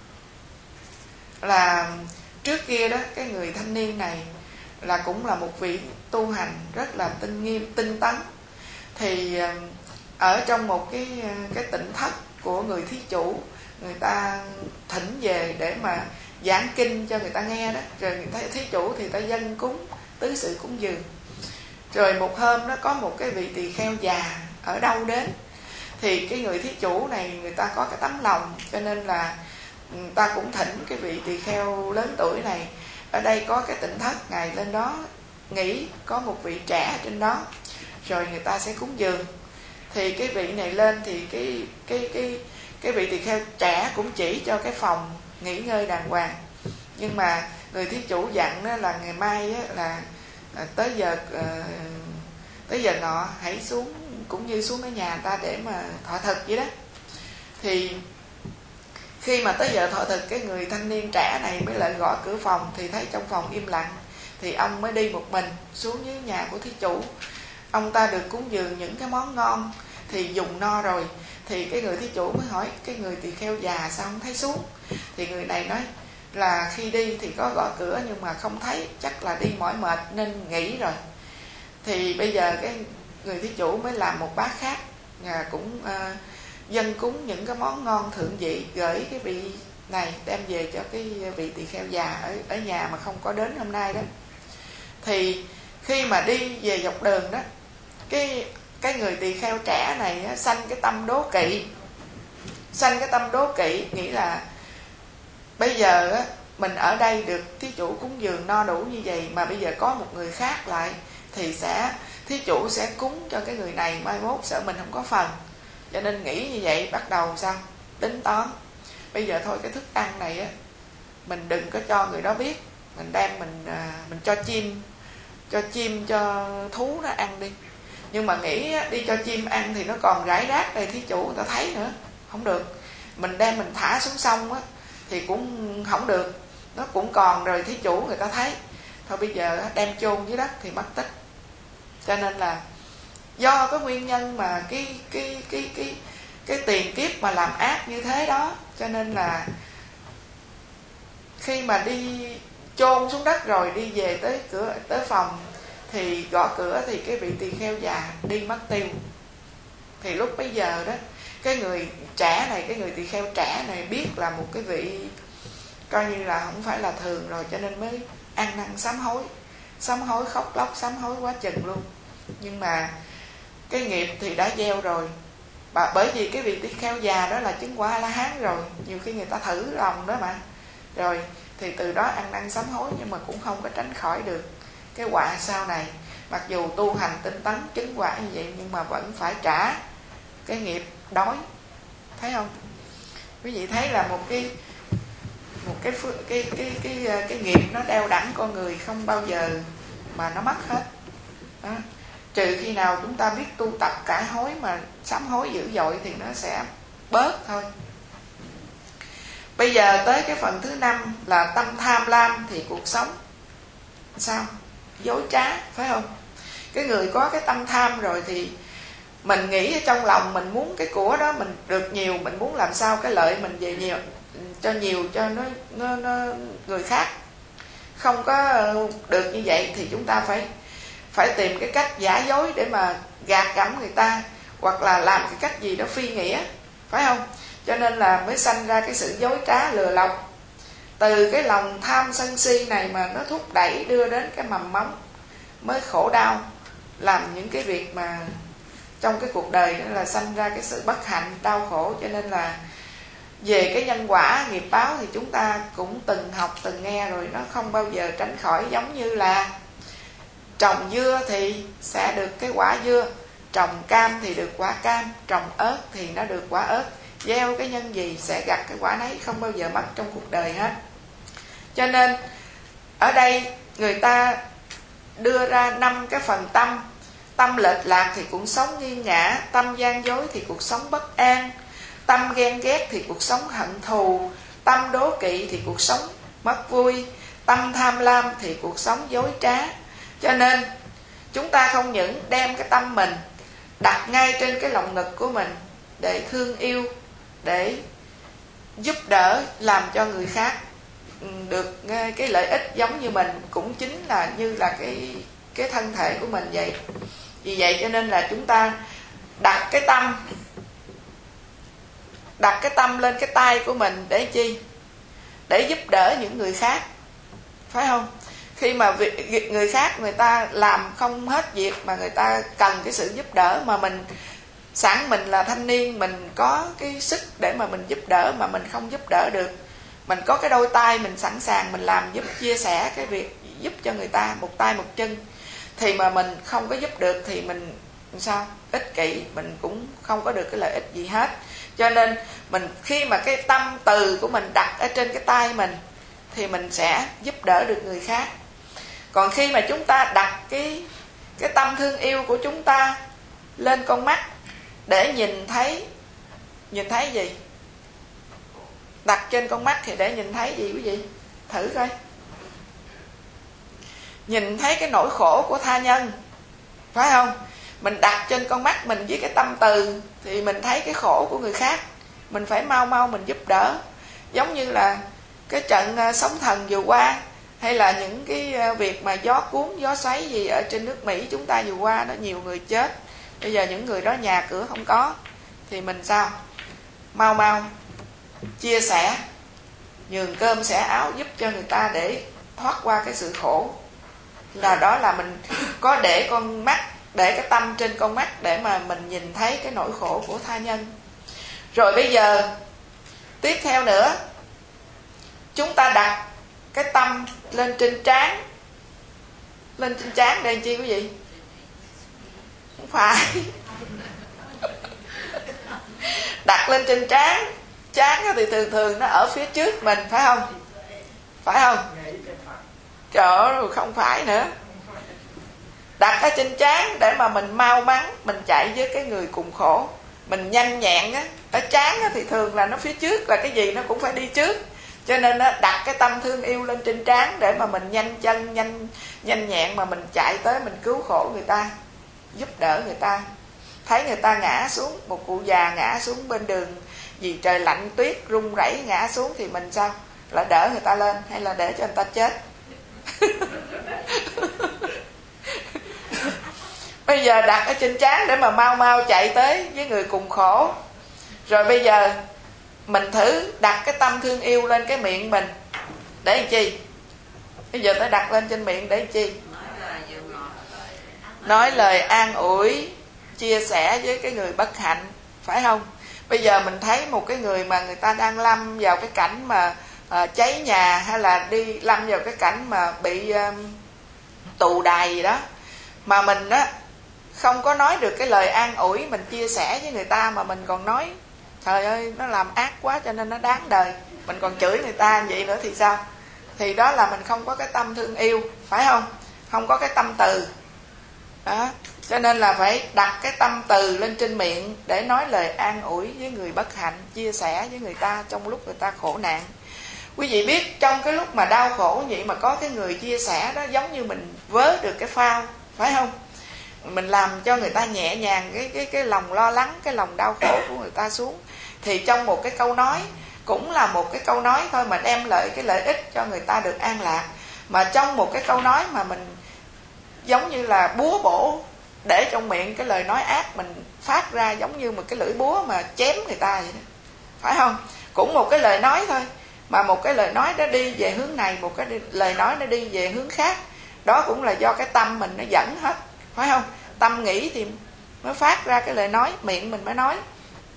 là trước kia đó cái người thanh niên này là cũng là một vị tu hành rất là tinh nghiêm, tinh tấn. Thì ở trong một cái cái tịnh thất của người thí chủ, người ta thỉnh về để mà giảng kinh cho người ta nghe đó. Rồi người ta thí chủ thì ta dâng cúng tứ sự cúng dường. Rồi một hôm đó có một cái vị tỳ kheo già ở đâu đến, thì cái người thí chủ này người ta có cái tấm lòng, cho nên là người ta cũng thỉnh cái vị tỳ kheo lớn tuổi này, ở đây có cái tịnh thất, ngài lên đó nghỉ, có một vị trẻ trên đó, rồi người ta sẽ cúng dường. Thì cái vị này lên thì cái cái cái cái vị tỳ kheo trẻ cũng chỉ cho cái phòng nghỉ ngơi đàng hoàng. Nhưng mà người thí chủ dặn đó là ngày mai á, là à, tới giờ à, tới giờ nọ hãy xuống, cũng như xuống ở nhà ta để mà thọ thực vậy đó. Thì khi mà tới giờ thọ thực, cái người thanh niên trẻ này mới lại gõ cửa phòng, thì thấy trong phòng im lặng. Thì ông mới đi một mình xuống dưới nhà của thí chủ. Ông ta được cúng dường những cái món ngon, thì dùng no rồi. Thì cái người thí chủ mới hỏi cái người tỳ kheo già sao không thấy xuống. Thì người này nói là khi đi thì có gõ cửa nhưng mà không thấy, chắc là đi mỏi mệt nên nghỉ rồi. Thì bây giờ cái người thí chủ mới làm một bát khác, cũng uh, dâng cúng những cái món ngon thượng vị, gửi cái vị này đem về cho cái vị tỳ kheo già ở, ở nhà mà không có đến hôm nay đó. Thì khi mà đi về dọc đường đó, cái cái người tỳ kheo trẻ này á, sanh cái tâm đố kỵ, sanh cái tâm đố kỵ, nghĩ là bây giờ á, mình ở đây được thí chủ cúng dường no đủ như vậy, mà bây giờ có một người khác lại thì sẽ thí chủ sẽ cúng cho cái người này, mai mốt sợ mình không có phần. Cho nên nghĩ như vậy, bắt đầu sao tính toán, bây giờ thôi cái thức ăn này á, mình đừng có cho người đó biết, mình đem mình à, mình cho chim, cho chim cho thú nó ăn đi. Nhưng mà nghĩ á, đi cho chim ăn thì nó còn rải rác đây, thí chủ người ta thấy nữa, không được. Mình đem mình thả xuống sông á thì cũng không được, nó cũng còn, rồi thí chủ người ta thấy. Thôi bây giờ đem chôn dưới đất thì mất tích. Cho nên là do cái nguyên nhân mà cái cái cái cái cái tiền kiếp mà làm ác như thế đó, cho nên là khi mà đi chôn xuống đất rồi đi về tới cửa tới phòng thì gõ cửa, thì cái vị tỳ kheo già đi mất tiêu. Thì lúc bấy giờ đó, cái người trẻ này, cái người tỳ kheo trẻ này biết là một cái vị coi như là không phải là thường rồi, cho nên mới ăn năn sám hối, sám hối khóc lóc, sám hối quá chừng luôn. Nhưng mà cái nghiệp thì đã gieo rồi. Và bởi vì cái vị tỳ kheo già đó là chứng quả A La Hán rồi, nhiều khi người ta thử lòng đó mà. Rồi thì từ đó ăn năn sám hối, nhưng mà cũng không có tránh khỏi được cái quả sau này. Mặc dù tu hành tinh tấn chứng quả như vậy, nhưng mà vẫn phải trả cái nghiệp đói. Thấy không? Quý vị thấy là một cái một cái cái cái cái cái, cái nghiệp nó đeo đẳng con người, không bao giờ mà nó mất hết đó. Trừ khi nào chúng ta biết tu tập cải hối mà sám hối dữ dội thì nó sẽ bớt thôi. Bây giờ tới cái phần thứ năm là tâm tham lam, thì cuộc sống sao? Dối trá, phải không? Cái người có cái tâm tham rồi thì mình nghĩ ở trong lòng mình muốn cái của đó mình được nhiều, mình muốn làm sao cái lợi mình về nhiều, cho nhiều cho nó, nó, nó người khác không có được như vậy, thì chúng ta phải phải tìm cái cách giả dối để mà gạt gẫm người ta, hoặc là làm cái cách gì đó phi nghĩa, phải không? Cho nên là mới sanh ra cái sự dối trá lừa lọc. Từ cái lòng tham sân si này mà nó thúc đẩy đưa đến cái mầm móng mới khổ đau, làm những cái việc mà trong cái cuộc đời đó là sanh ra cái sự bất hạnh, đau khổ. Cho nên là về cái nhân quả nghiệp báo thì chúng ta cũng từng học, từng nghe rồi, nó không bao giờ tránh khỏi. Giống như là trồng dưa thì sẽ được cái quả dưa, trồng cam thì được quả cam, trồng ớt thì nó được quả ớt. Gieo cái nhân gì sẽ gặt cái quả nấy, không bao giờ mất trong cuộc đời hết. Cho nên ở đây người ta đưa ra năm cái phần tâm. Tâm lệch lạc thì cuộc sống nghiêng ngã, tâm gian dối thì cuộc sống bất an, tâm ghen ghét thì cuộc sống hận thù, tâm đố kỵ thì cuộc sống mất vui, tâm tham lam thì cuộc sống dối trá. Cho nên chúng ta không những đem cái tâm mình đặt ngay trên cái lòng ngực của mình để thương yêu, để giúp đỡ, làm cho người khác được cái lợi ích giống như mình, cũng chính là như là cái cái thân thể của mình vậy. Vì vậy cho nên là chúng ta đặt cái tâm đặt cái tâm lên cái tay của mình để chi? Để giúp đỡ những người khác, phải không? Khi mà việc người khác người ta làm không hết việc mà người ta cần cái sự giúp đỡ, mà mình sẵn mình là thanh niên, mình có cái sức để mà mình giúp đỡ mà mình không giúp đỡ được, mình có cái đôi tay, mình sẵn sàng mình làm giúp, chia sẻ cái việc giúp cho người ta một tay một chân, thì mà mình không có giúp được thì mình sao? Ích kỷ, mình cũng không có được cái lợi ích gì hết. Cho nên mình khi mà cái tâm từ của mình đặt ở trên cái tay mình thì mình sẽ giúp đỡ được người khác. Còn khi mà chúng ta đặt cái cái tâm thương yêu của chúng ta lên con mắt để nhìn thấy, nhìn thấy gì? Đặt trên con mắt thì để nhìn thấy gì quý vị? Thử coi. Nhìn thấy cái nỗi khổ của tha nhân, phải không? Mình đặt trên con mắt mình với cái tâm từ thì mình thấy cái khổ của người khác, mình phải mau mau mình giúp đỡ. Giống như là cái trận sóng thần vừa qua, hay là những cái việc mà gió cuốn, gió xoáy gì ở trên nước Mỹ chúng ta vừa qua, nó nhiều người chết. Bây giờ những người đó nhà cửa không có, thì mình sao? Mau mau chia sẻ, nhường cơm xẻ áo giúp cho người ta để thoát qua cái sự khổ. Là đó là mình có để con mắt, để cái tâm trên con mắt để mà mình nhìn thấy cái nỗi khổ của tha nhân. Rồi bây giờ tiếp theo nữa, chúng ta đặt cái tâm lên trên trán. Lên trên trán đây chi quý vị? Không phải. Đặt lên trên trán. Trán thì thường thường nó ở phía trước mình, phải không? Phải không? Trời ơi, không phải nữa. Đặt ở trên trán để mà mình mau mắn mình chạy với cái người cùng khổ, mình nhanh nhẹn á. Ở trán á thì thường là nó phía trước, là cái gì nó cũng phải đi trước. Cho nên nó đặt cái tâm thương yêu lên trên trán để mà mình nhanh chân, nhanh nhanh nhẹn mà mình chạy tới mình cứu khổ người ta, giúp đỡ người ta. Thấy người ta ngã xuống, một cụ già ngã xuống bên đường vì trời lạnh tuyết rung rẩy ngã xuống thì mình sao? Là đỡ người ta lên hay là để cho người ta chết? Bây giờ đặt ở trên trán để mà mau mau chạy tới với người cùng khổ. Rồi bây giờ mình thử đặt cái tâm thương yêu lên cái miệng mình để làm chi? Bây giờ tới đặt lên trên miệng để làm chi? Nói lời an ủi, chia sẻ với cái người bất hạnh, phải không? Bây giờ mình thấy một cái người mà người ta đang lâm vào cái cảnh mà uh, cháy nhà, hay là đi lâm vào cái cảnh mà bị uh, tù đày gì đó, mà mình á không có nói được cái lời an ủi, mình chia sẻ với người ta mà mình còn nói trời ơi nó làm ác quá cho nên nó đáng đời, mình còn chửi người ta vậy nữa thì sao? Thì đó là mình không có cái tâm thương yêu, phải không? Không có cái tâm từ đó. Cho nên là phải đặt cái tâm từ lên trên miệng để nói lời an ủi với người bất hạnh, chia sẻ với người ta trong lúc người ta khổ nạn. Quý vị biết trong cái lúc mà đau khổ vậy mà có cái người chia sẻ đó, giống như mình vớ được cái phao, phải không? Mình làm cho người ta nhẹ nhàng cái cái cái lòng lo lắng, cái lòng đau khổ của người ta xuống. Thì trong một cái câu nói, cũng là một cái câu nói thôi mà đem lại cái lợi ích cho người ta được an lạc. Mà trong một cái câu nói mà mình giống như là búa bổ để trong miệng, cái lời nói ác mình phát ra giống như một cái lưỡi búa mà chém người ta vậy đó, phải không? Cũng một cái lời nói thôi, mà một cái lời nói nó đi về hướng này, một cái lời nói nó đi về hướng khác, đó cũng là do cái tâm mình nó dẫn hết, phải không? Tâm nghĩ thì mới phát ra cái lời nói, miệng mình mới nói.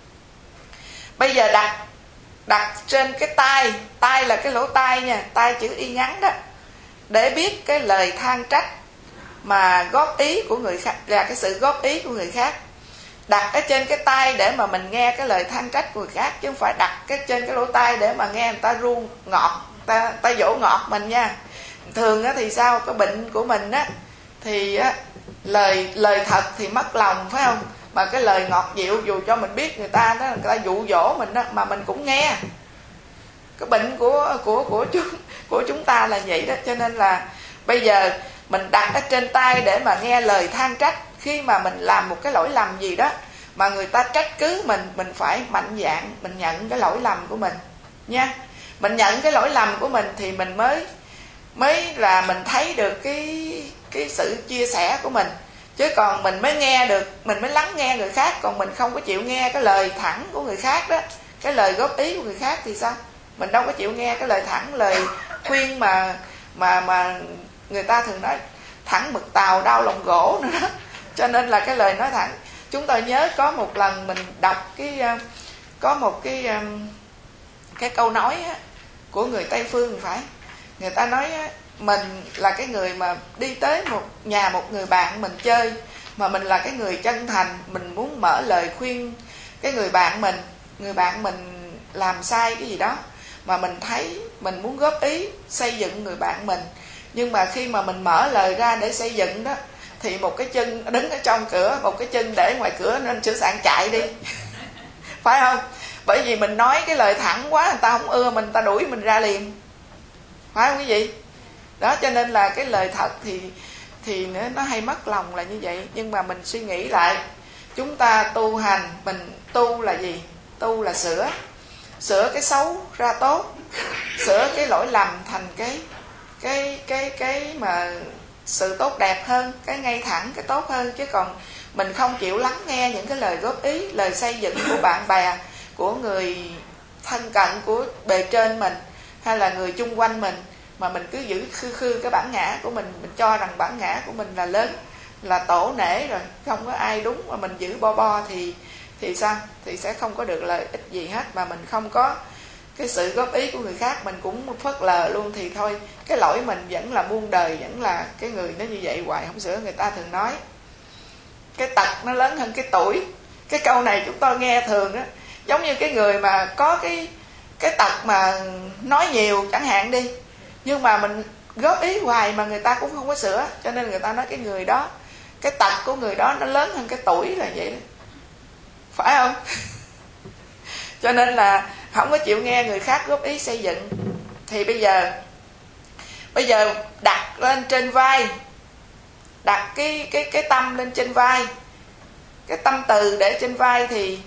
Bây giờ đặt đặt trên cái tai, tai là cái lỗ tai nha, tai chữ y ngắn đó, để biết cái lời than trách mà góp ý của người khác, là cái sự góp ý của người khác. Đặt ở trên cái tai để mà mình nghe cái lời than trách của người khác, chứ không phải đặt cái trên cái lỗ tai để mà nghe người ta ru ngọt, ta ta dỗ ngọt mình nha. Thường á thì sao, cái bệnh của mình á thì á, lời lời thật thì mất lòng, phải không? Mà cái lời ngọt dịu, dù cho mình biết người ta đó, người ta dụ dỗ mình đó, mà mình cũng nghe. Cái bệnh của của của chúng của chúng ta là vậy đó. Cho nên là bây giờ mình đặt ở trên tai để mà nghe lời than trách. Khi mà mình làm một cái lỗi lầm gì đó mà người ta trách cứ mình, mình phải mạnh dạn mình nhận cái lỗi lầm của mình nha. Mình nhận cái lỗi lầm của mình thì mình mới mới là mình thấy được cái cái sự chia sẻ của mình. Chứ còn mình mới nghe được, mình mới lắng nghe người khác, còn mình không có chịu nghe cái lời thẳng của người khác đó, cái lời góp ý của người khác thì sao? Mình đâu có chịu nghe cái lời thẳng, lời khuyên mà mà mà người ta thường nói thẳng mực tàu đau lòng gỗ nữa đó. Cho nên là cái lời nói thẳng. Chúng tôi nhớ có một lần mình đọc cái có một cái cái câu nói của người Tây Phương phải. Người ta nói mình là cái người mà đi tới một nhà một người bạn mình chơi, mà mình là cái người chân thành, mình muốn mở lời khuyên cái người bạn mình, người bạn mình làm sai cái gì đó mà mình thấy mình muốn góp ý xây dựng người bạn mình. Nhưng mà khi mà mình mở lời ra để xây dựng đó, thì một cái chân đứng ở trong cửa, một cái chân để ngoài cửa, nên sửa soạn chạy đi. Phải không? Bởi vì mình nói cái lời thẳng quá, người ta không ưa mình, người ta đuổi mình ra liền. Phải không quý vị? Đó, cho nên là cái lời thật thì thì nó, nó hay mất lòng là như vậy. Nhưng mà mình suy nghĩ lại, chúng ta tu hành, mình tu là gì? Tu là sửa sửa cái xấu ra tốt, sửa cái lỗi lầm thành cái cái cái cái mà sự tốt đẹp hơn, cái ngay thẳng, cái tốt hơn. Chứ còn mình không chịu lắng nghe những cái lời góp ý, lời xây dựng của bạn bè, của người thân cận, của bề trên mình, hay là người chung quanh mình, mà mình cứ giữ khư khư cái bản ngã của mình, mình cho rằng bản ngã của mình là lớn, là tổ nể rồi, không có ai đúng, mà mình giữ bo bo thì thì sao? Thì sẽ không có được lợi ích gì hết, mà mình không có cái sự góp ý của người khác, mình cũng phớt lờ luôn, thì thôi, cái lỗi mình vẫn là muôn đời, vẫn là cái người nó như vậy hoài không sửa. Người ta thường nói cái tật nó lớn hơn cái tuổi. Cái câu này chúng tôi nghe thường á, giống như cái người mà có cái cái tật mà nói nhiều chẳng hạn đi, nhưng mà mình góp ý hoài mà người ta cũng không có sửa, cho nên người ta nói cái người đó, cái tật của người đó nó lớn hơn cái tuổi, là vậy đó. Phải không? Cho nên là không có chịu nghe người khác góp ý xây dựng. Thì bây giờ bây giờ đặt lên trên vai, đặt cái cái cái tâm lên trên vai, cái tâm từ để trên vai, thì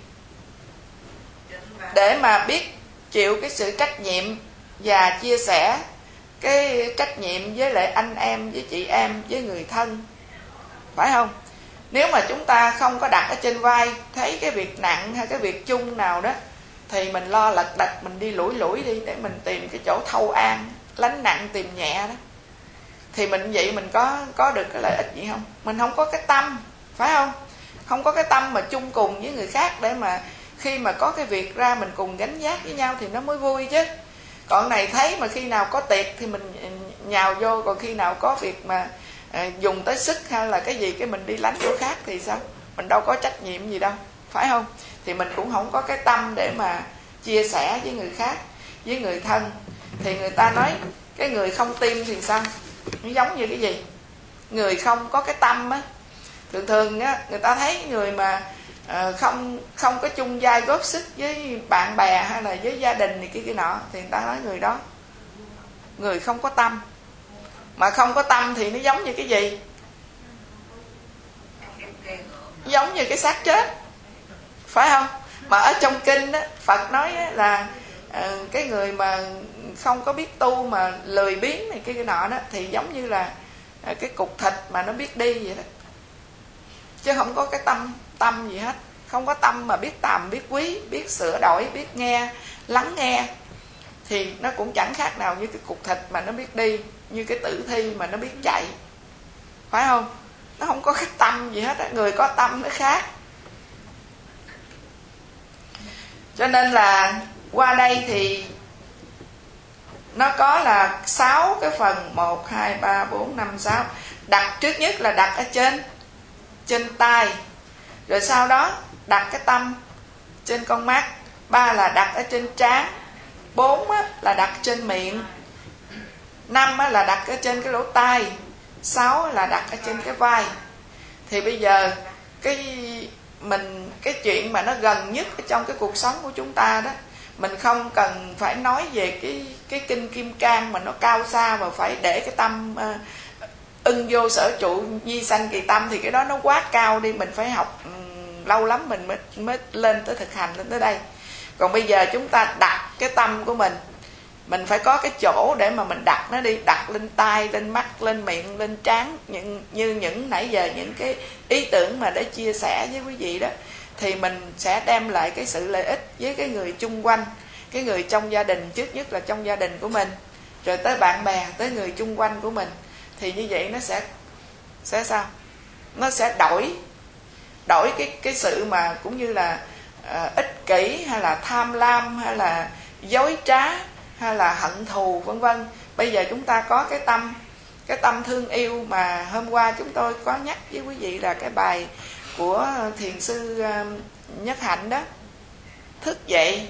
để mà biết chịu cái sự trách nhiệm và chia sẻ cái trách nhiệm với lại anh em, với chị em, với người thân. Phải không? Nếu mà chúng ta không có đặt ở trên vai, thấy cái việc nặng hay cái việc chung nào đó, thì mình lo lật đật, mình đi lủi lủi đi để mình tìm cái chỗ thâu an, lánh nặng tìm nhẹ đó. Thì mình vậy mình có có được cái lợi ích gì không? Mình không có cái tâm, phải không? Không có cái tâm mà chung cùng với người khác, để mà khi mà có cái việc ra mình cùng gánh vác với nhau thì nó mới vui chứ. Còn này thấy mà khi nào có tiệc thì mình nhào vô, còn khi nào có việc mà à, dùng tới sức hay là cái gì cái mình đi lánh chỗ khác thì sao? Mình đâu có trách nhiệm gì đâu, phải không? Thì mình cũng không có cái tâm để mà chia sẻ với người khác, với người thân. Thì người ta nói cái người không tim thì sao? Nó giống như cái gì? Người không có cái tâm á, thường thường á, người ta thấy người mà uh, không không có chung vai góp sức với bạn bè hay là với gia đình này kia kia nọ, thì người ta nói người đó người không có tâm. Mà không có tâm thì nó giống như cái gì? Giống như cái xác chết, phải không? Mà ở trong kinh á, Phật nói á, là uh, cái người mà không có biết tu mà lười biếng này kia kia nọ đó, thì giống như là cái cục thịt mà nó biết đi vậy đó, chứ không có cái tâm tâm gì hết. Không có tâm mà biết tàm, biết quý, biết sửa đổi, biết nghe, lắng nghe, thì nó cũng chẳng khác nào như cái cục thịt mà nó biết đi, như cái tử thi mà nó biết chạy, phải không? Nó không có cái tâm gì hết á. Người có tâm nó khác. Cho nên là qua đây thì nó có là sáu cái phần, một, hai, ba, bốn, năm, sáu. Đặt trước nhất là đặt ở trên trên tay, rồi sau đó đặt cái tâm trên con mắt, ba là đặt ở trên trán, bốn là đặt trên miệng, năm là đặt ở trên cái lỗ tai, sáu là đặt ở trên cái vai. Thì bây giờ cái mình cái chuyện mà nó gần nhất ở trong cái cuộc sống của chúng ta đó, mình không cần phải nói về cái cái kinh Kim Cang mà nó cao xa và phải để cái tâm uh, ưng vô sở trụ nhi sanh kỳ tâm, thì cái đó nó quá cao đi, mình phải học um, lâu lắm mình mới mới lên tới thực hành lên tới đây. Còn bây giờ chúng ta đặt cái tâm của mình, mình phải có cái chỗ để mà mình đặt nó đi, đặt lên tai, lên mắt, lên miệng, lên trán, những, như những nãy giờ những cái ý tưởng mà để chia sẻ với quý vị đó, thì mình sẽ đem lại cái sự lợi ích với cái người chung quanh, cái người trong gia đình, trước nhất là trong gia đình của mình, rồi tới bạn bè, tới người chung quanh của mình. Thì như vậy nó sẽ sẽ sao? Nó sẽ đổi đổi cái cái sự mà cũng như là uh, ích kỷ hay là tham lam hay là dối trá hay là hận thù vân vân. Bây giờ chúng ta có cái tâm cái tâm thương yêu mà hôm qua chúng tôi có nhắc với quý vị là cái bài của thiền sư Nhất Hạnh đó. Thức dậy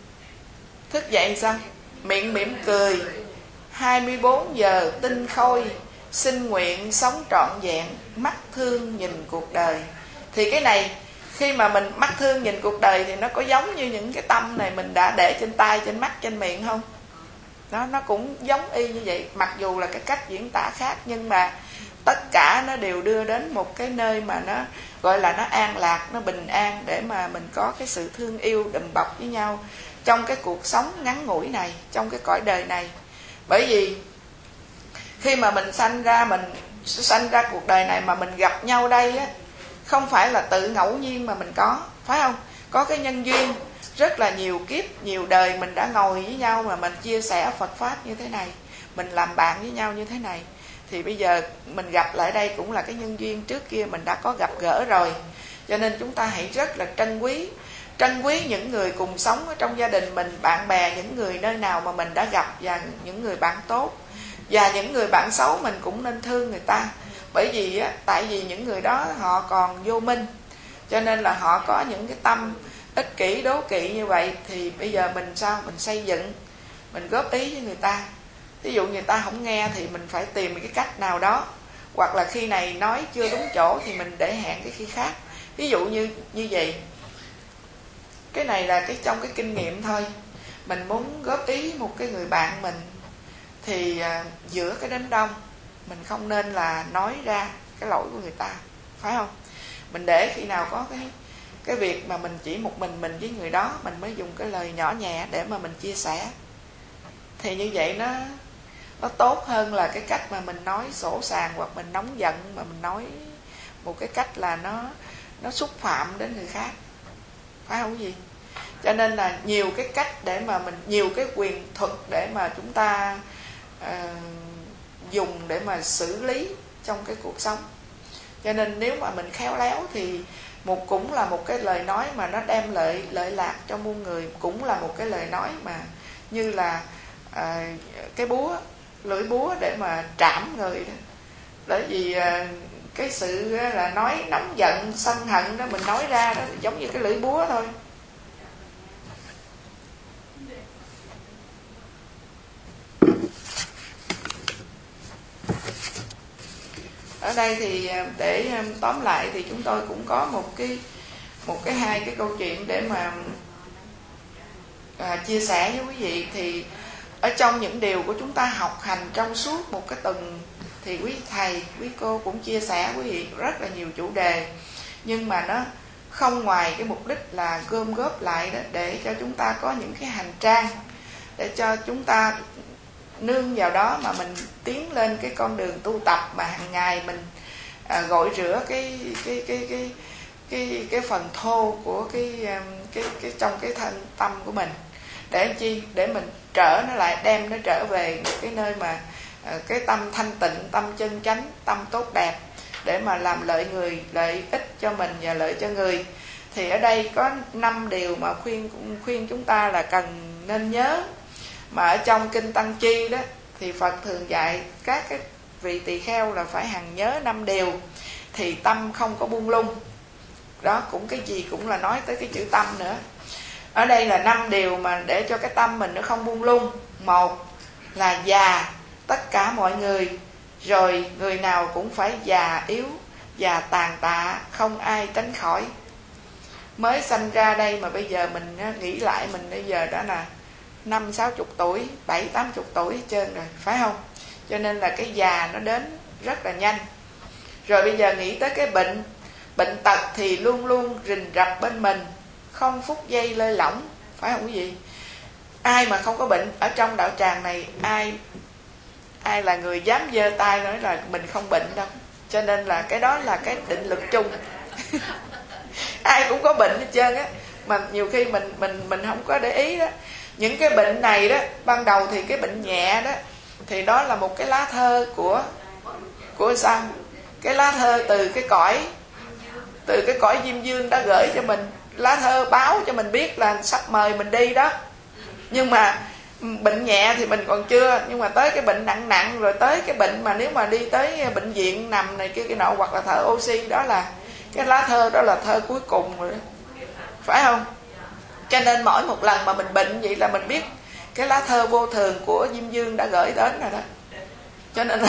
Thức dậy sao? Miệng mỉm cười, hai mươi bốn giờ tinh khôi, xin nguyện sống trọn vẹn, mắt thương nhìn cuộc đời. Thì cái này khi mà mình mắt thương nhìn cuộc đời thì nó có giống như những cái tâm này mình đã để trên tay, trên mắt, trên miệng không? Nó, nó cũng giống y như vậy, mặc dù là cái cách diễn tả khác, nhưng mà tất cả nó đều đưa đến một cái nơi mà nó gọi là nó an lạc, nó bình an, để mà mình có cái sự thương yêu đùm bọc với nhau trong cái cuộc sống ngắn ngủi này, trong cái cõi đời này. Bởi vì khi mà mình sanh ra mình sanh ra cuộc đời này mà mình gặp nhau đây á, không phải là tự ngẫu nhiên mà mình có, phải không? Có cái nhân duyên, rất là nhiều kiếp, nhiều đời mình đã ngồi với nhau mà mình chia sẻ Phật Pháp như thế này, mình làm bạn với nhau như thế này. Thì bây giờ mình gặp lại đây cũng là cái nhân duyên trước kia mình đã có gặp gỡ rồi. Cho nên chúng ta hãy rất là trân quý Trân quý những người cùng sống ở trong gia đình mình, bạn bè, những người nơi nào mà mình đã gặp, và những người bạn tốt. Và những người bạn xấu mình cũng nên thương người ta. Bởi vì á, tại vì những người đó họ còn vô minh, cho nên là họ có những cái tâm ích kỷ, đố kỵ như vậy. Thì bây giờ mình sao? Mình xây dựng, mình góp ý với người ta. Ví dụ người ta không nghe thì mình phải tìm cái cách nào đó, hoặc là khi này nói chưa đúng chỗ thì mình để hẹn cái khi khác. Ví dụ như như vậy. Cái này là cái trong cái kinh nghiệm thôi. Mình muốn góp ý một cái người bạn mình, thì à, giữa cái đám đông mình không nên là nói ra cái lỗi của người ta, phải không? Mình để khi nào có cái cái việc mà mình chỉ một mình mình với người đó, mình mới dùng cái lời nhỏ nhẹ để mà mình chia sẻ. Thì như vậy nó nó tốt hơn là cái cách mà mình nói sổ sàng, hoặc mình nóng giận mà mình nói một cái cách là nó nó xúc phạm đến người khác, phải không gì? Cho nên là nhiều cái cách để mà mình, nhiều cái quyền thuật để mà chúng ta uh, dùng để mà xử lý trong cái cuộc sống. Cho nên nếu mà mình khéo léo thì một cũng là một cái lời nói mà nó đem lợi lợi lạc cho muôn người, cũng là một cái lời nói mà như là uh, cái búa, lưỡi búa để mà trảm người đó. Bởi vì uh, cái sự là nói nóng giận, sân hận đó, mình nói ra đó giống như cái lưỡi búa thôi. Ở đây thì để tóm lại thì chúng tôi cũng có một cái một cái hai cái câu chuyện để mà à, chia sẻ với quý vị. Thì ở trong những điều của chúng ta học hành trong suốt một cái tuần, thì quý thầy, quý cô cũng chia sẻ quý vị rất là nhiều chủ đề, nhưng mà nó không ngoài cái mục đích là gom góp lại đó, để cho chúng ta có những cái hành trang để cho chúng ta nương vào đó mà mình tiến lên cái con đường tu tập mà hàng ngày mình à, gội rửa cái cái cái cái cái cái phần thô của cái cái cái trong cái thân tâm của mình, để chi để mình trở nó lại, đem nó trở về một cái nơi mà à, cái tâm thanh tịnh, tâm chân chánh, tâm tốt đẹp, để mà làm lợi người, lợi ích cho mình và lợi cho người. Thì ở đây có năm điều mà khuyên khuyên chúng ta là cần nên nhớ. Mà ở trong kinh Tăng Chi đó thì Phật thường dạy các cái vị tỳ kheo là phải hằng nhớ năm điều thì tâm không có buông lung. Đó cũng cái gì cũng là nói tới cái chữ tâm nữa. Ở đây là năm điều mà để cho cái tâm mình nó không buông lung. Một là già tất cả mọi người, rồi người nào cũng phải già yếu, già tàn tạ, không ai tránh khỏi. Mới sanh ra đây mà bây giờ mình nghĩ lại, mình bây giờ đã là năm sáu chục tuổi, bảy tám chục tuổi hết trơn rồi, phải không? Cho nên là cái già nó đến rất là nhanh. Rồi bây giờ nghĩ tới cái bệnh, bệnh tật thì luôn luôn rình rập bên mình, không phút giây lơi lỏng, phải không quý vị? Ai mà không có bệnh ở trong đạo tràng này, ai ai là người dám giơ tay nói là mình không bệnh đâu. Cho nên là cái đó là cái định lực chung. Ai cũng có bệnh hết trơn á, mà nhiều khi mình mình mình không có để ý đó. Những cái bệnh này đó, ban đầu thì cái bệnh nhẹ đó, thì đó là một cái lá thơ của của sao? Cái lá thơ từ cái cõi từ cái cõi Diêm Dương đã gửi cho mình, lá thơ báo cho mình biết là sắp mời mình đi đó. Nhưng mà bệnh nhẹ thì mình còn chưa, nhưng mà tới cái bệnh nặng nặng, rồi tới cái bệnh mà nếu mà đi tới bệnh viện nằm này kia cái nọ, hoặc là thở oxy, đó là cái lá thơ đó là thơ cuối cùng rồi đó, phải không? Cho nên mỗi một lần mà mình bệnh vậy là mình biết cái lá thơ vô thường của Diêm Dương đã gửi đến rồi đó. Cho nên là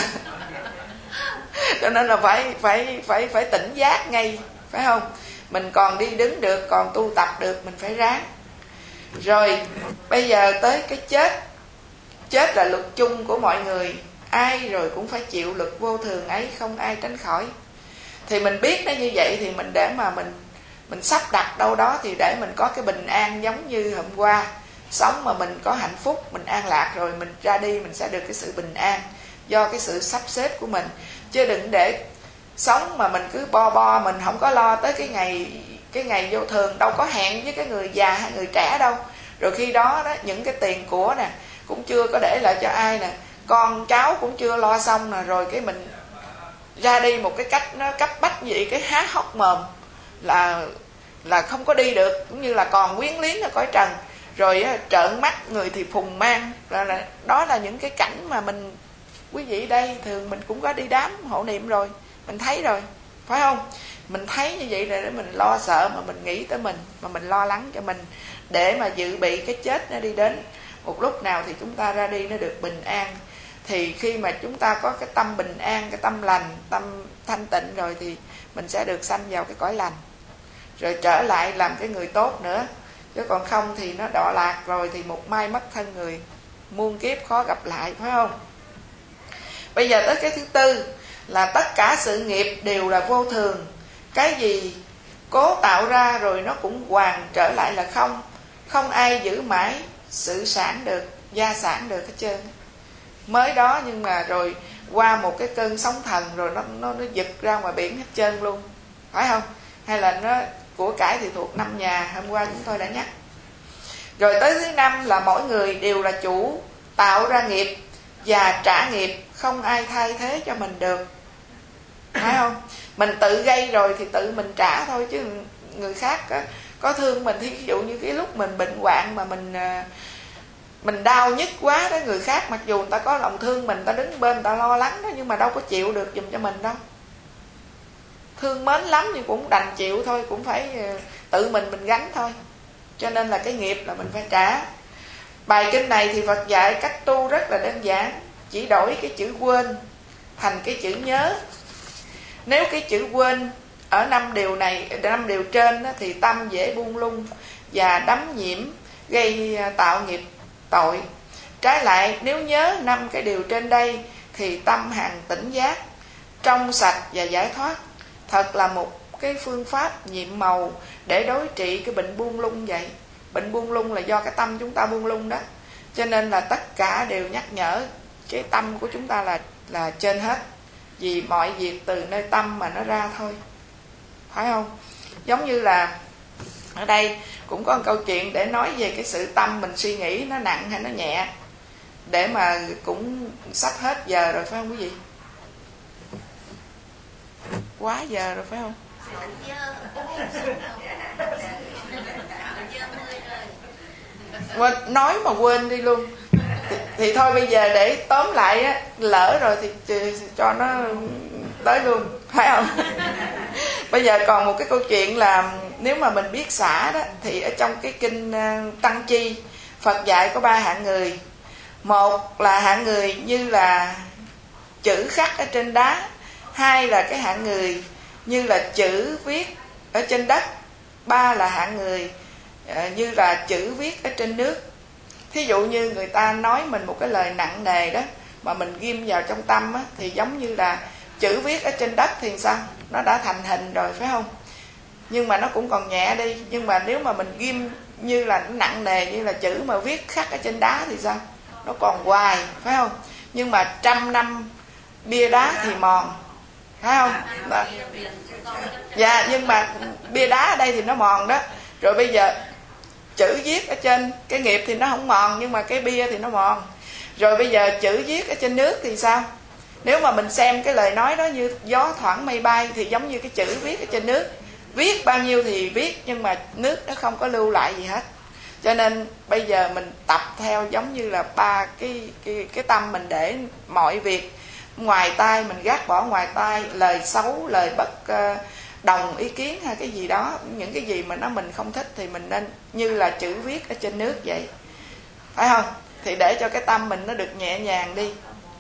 cho nên là phải phải phải phải tỉnh giác ngay, phải không? Mình còn đi đứng được, còn tu tập được, mình phải ráng. Rồi bây giờ tới cái chết. Chết là luật chung của mọi người, ai rồi cũng phải chịu luật vô thường ấy, không ai tránh khỏi. Thì mình biết nó như vậy thì mình để mà mình mình sắp đặt đâu đó thì để mình có cái bình an, giống như hôm qua sống mà mình có hạnh phúc, mình an lạc, rồi mình ra đi mình sẽ được cái sự bình an do cái sự sắp xếp của mình. Chứ đừng để sống mà mình cứ bo bo, mình không có lo tới cái ngày cái ngày vô thường, đâu có hẹn với cái người già hay người trẻ đâu. Rồi khi đó đó, những cái tiền của nè cũng chưa có để lại cho ai nè, con cháu cũng chưa lo xong nè, rồi cái mình ra đi một cái cách nó cấp bách vậy, cái há hốc mồm là là không có đi được, cũng như là còn quyến liếng ở cõi trần, rồi trợn mắt người thì phùng mang. Là, là đó là những cái cảnh mà mình, quý vị đây thường mình cũng có đi đám hộ niệm rồi, mình thấy rồi, phải không? Mình thấy như vậy rồi để mình lo sợ, mà mình nghĩ tới mình, mà mình lo lắng cho mình, để mà dự bị cái chết nó đi đến. Một lúc nào thì chúng ta ra đi nó được bình an. Thì khi mà chúng ta có cái tâm bình an, cái tâm lành, tâm thanh tịnh rồi, thì mình sẽ được sanh vào cái cõi lành, rồi trở lại làm cái người tốt nữa. Chứ còn không thì nó đọa lạc rồi thì một mai mất thân người, muôn kiếp khó gặp lại, phải không? Bây giờ tới cái thứ tư là tất cả sự nghiệp đều là vô thường. Cái gì cố tạo ra rồi nó cũng hoàn trở lại là không. Không ai giữ mãi sự sản được, gia sản được hết trơn. Mới đó nhưng mà rồi qua một cái cơn sóng thần rồi nó nó nó giật ra ngoài biển hết trơn luôn, phải không? Hay là nó của cải thì thuộc năm nhà, hôm qua chúng tôi đã nhắc. Rồi tới thứ năm là mỗi người đều là chủ tạo ra nghiệp và trả nghiệp, không ai thay thế cho mình được, phải không? Mình tự gây rồi thì tự mình trả thôi, chứ người khác có, có thương mình, thí dụ như cái lúc mình bệnh hoạn mà mình mình đau nhức quá đó, người khác mặc dù người ta có lòng thương mình, người ta đứng bên, người ta lo lắng đó, nhưng mà đâu có chịu được giùm cho mình đâu. Thương mến lắm nhưng cũng đành chịu thôi, cũng phải tự mình mình gánh thôi. Cho nên là cái nghiệp là mình phải trả. Bài kinh này thì Phật dạy cách tu rất là đơn giản, chỉ đổi cái chữ quên thành cái chữ nhớ. Nếu cái chữ quên ở năm điều này, năm điều trên đó, thì tâm dễ buông lung và đắm nhiễm, gây tạo nghiệp tội. Trái lại nếu nhớ năm cái điều trên đây thì tâm hằng tỉnh giác, trong sạch và giải thoát. Thật là một cái phương pháp nhiệm màu để đối trị cái bệnh buông lung vậy. Bệnh buông lung là do cái tâm chúng ta buông lung đó. Cho nên là tất cả đều nhắc nhở cái tâm của chúng ta là là trên hết, vì mọi việc từ nơi tâm mà nó ra thôi, phải không? Giống như là ở đây cũng có một câu chuyện để nói về cái sự tâm mình suy nghĩ nó nặng hay nó nhẹ, để mà cũng sắp hết giờ rồi phải không quý vị? Quá giờ rồi phải không? Quên, nói mà quên đi luôn. Thì, thì thôi bây giờ để tóm lại á, lỡ rồi thì cho nó tới luôn, phải không? Bây giờ còn một cái câu chuyện là nếu mà mình biết xả đó, thì ở trong cái kinh Tăng Chi, Phật dạy có ba hạng người. Một là hạng người như là chữ khắc ở trên đá, hai là cái hạng người như là chữ viết ở trên đất, ba là hạng người như là chữ viết ở trên nước. Thí dụ như người ta nói mình một cái lời nặng nề đó, mà mình ghim vào trong tâm á, thì giống như là chữ viết ở trên đất thì sao? Nó đã thành hình rồi, phải không? Nhưng mà nó cũng còn nhẹ đi. Nhưng mà nếu mà mình ghim như là nặng nề, như là chữ mà viết khắc ở trên đá thì sao? Nó còn hoài, phải không? Nhưng mà trăm năm bia đá thì mòn, phải không? Đó. Dạ, nhưng mà bia đá ở đây thì nó mòn đó. Rồi bây giờ chữ viết ở trên cái nghiệp thì nó không mòn, nhưng mà cái bia thì nó mòn. Rồi bây giờ chữ viết ở trên nước thì sao? Nếu mà mình xem cái lời nói đó như gió thoảng mây bay, thì giống như cái chữ viết ở trên nước, viết bao nhiêu thì viết, nhưng mà nước nó không có lưu lại gì hết. Cho nên bây giờ mình tập theo giống như là ba cái cái cái tâm mình, để mọi việc ngoài tai mình gác bỏ ngoài tai, lời xấu, lời bất uh, đồng ý kiến hay cái gì đó, những cái gì mà nó mình không thích thì mình nên như là chữ viết ở trên nước vậy, phải không? Thì để cho cái tâm mình nó được nhẹ nhàng đi.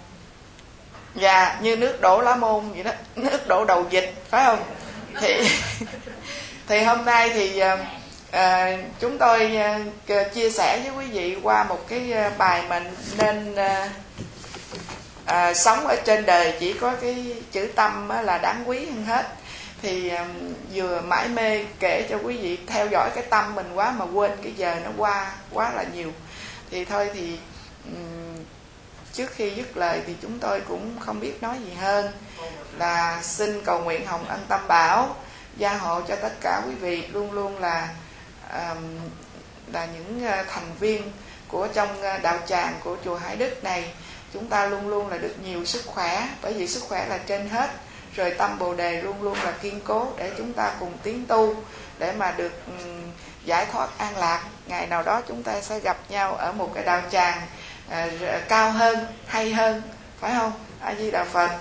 Và như nước đổ lá môn vậy đó, nước đổ đầu vịt, phải không? Thì thì hôm nay thì à, chúng tôi à, chia sẻ với quý vị qua một cái bài mà nên à, à, sống ở trên đời chỉ có cái chữ tâm là đáng quý hơn hết. Thì um, vừa mãi mê kể cho quý vị theo dõi cái tâm mình quá mà quên cái giờ nó qua quá là nhiều. Thì thôi thì um, trước khi dứt lời thì chúng tôi cũng không biết nói gì hơn là xin cầu nguyện Hồng Ân Tam Bảo gia hộ cho tất cả quý vị luôn luôn là um, là những thành viên của trong đạo tràng của chùa Hải Đức này. Chúng ta luôn luôn là được nhiều sức khỏe, bởi vì sức khỏe là trên hết. Rồi tâm Bồ Đề luôn luôn là kiên cố để chúng ta cùng tiến tu, để mà được um, giải thoát an lạc. Ngày nào đó chúng ta sẽ gặp nhau ở một cái đạo tràng uh, cao hơn, hay hơn, phải không? A Di Đà Phật.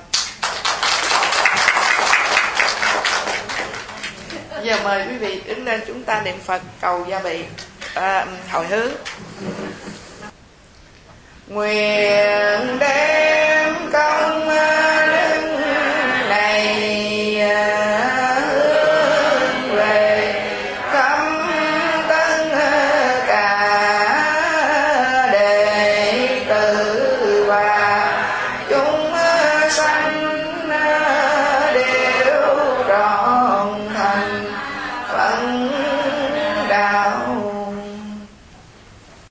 Giờ mời quý vị đứng lên, chúng ta niệm Phật cầu gia bị, à, hồi hướng. Nguyện đế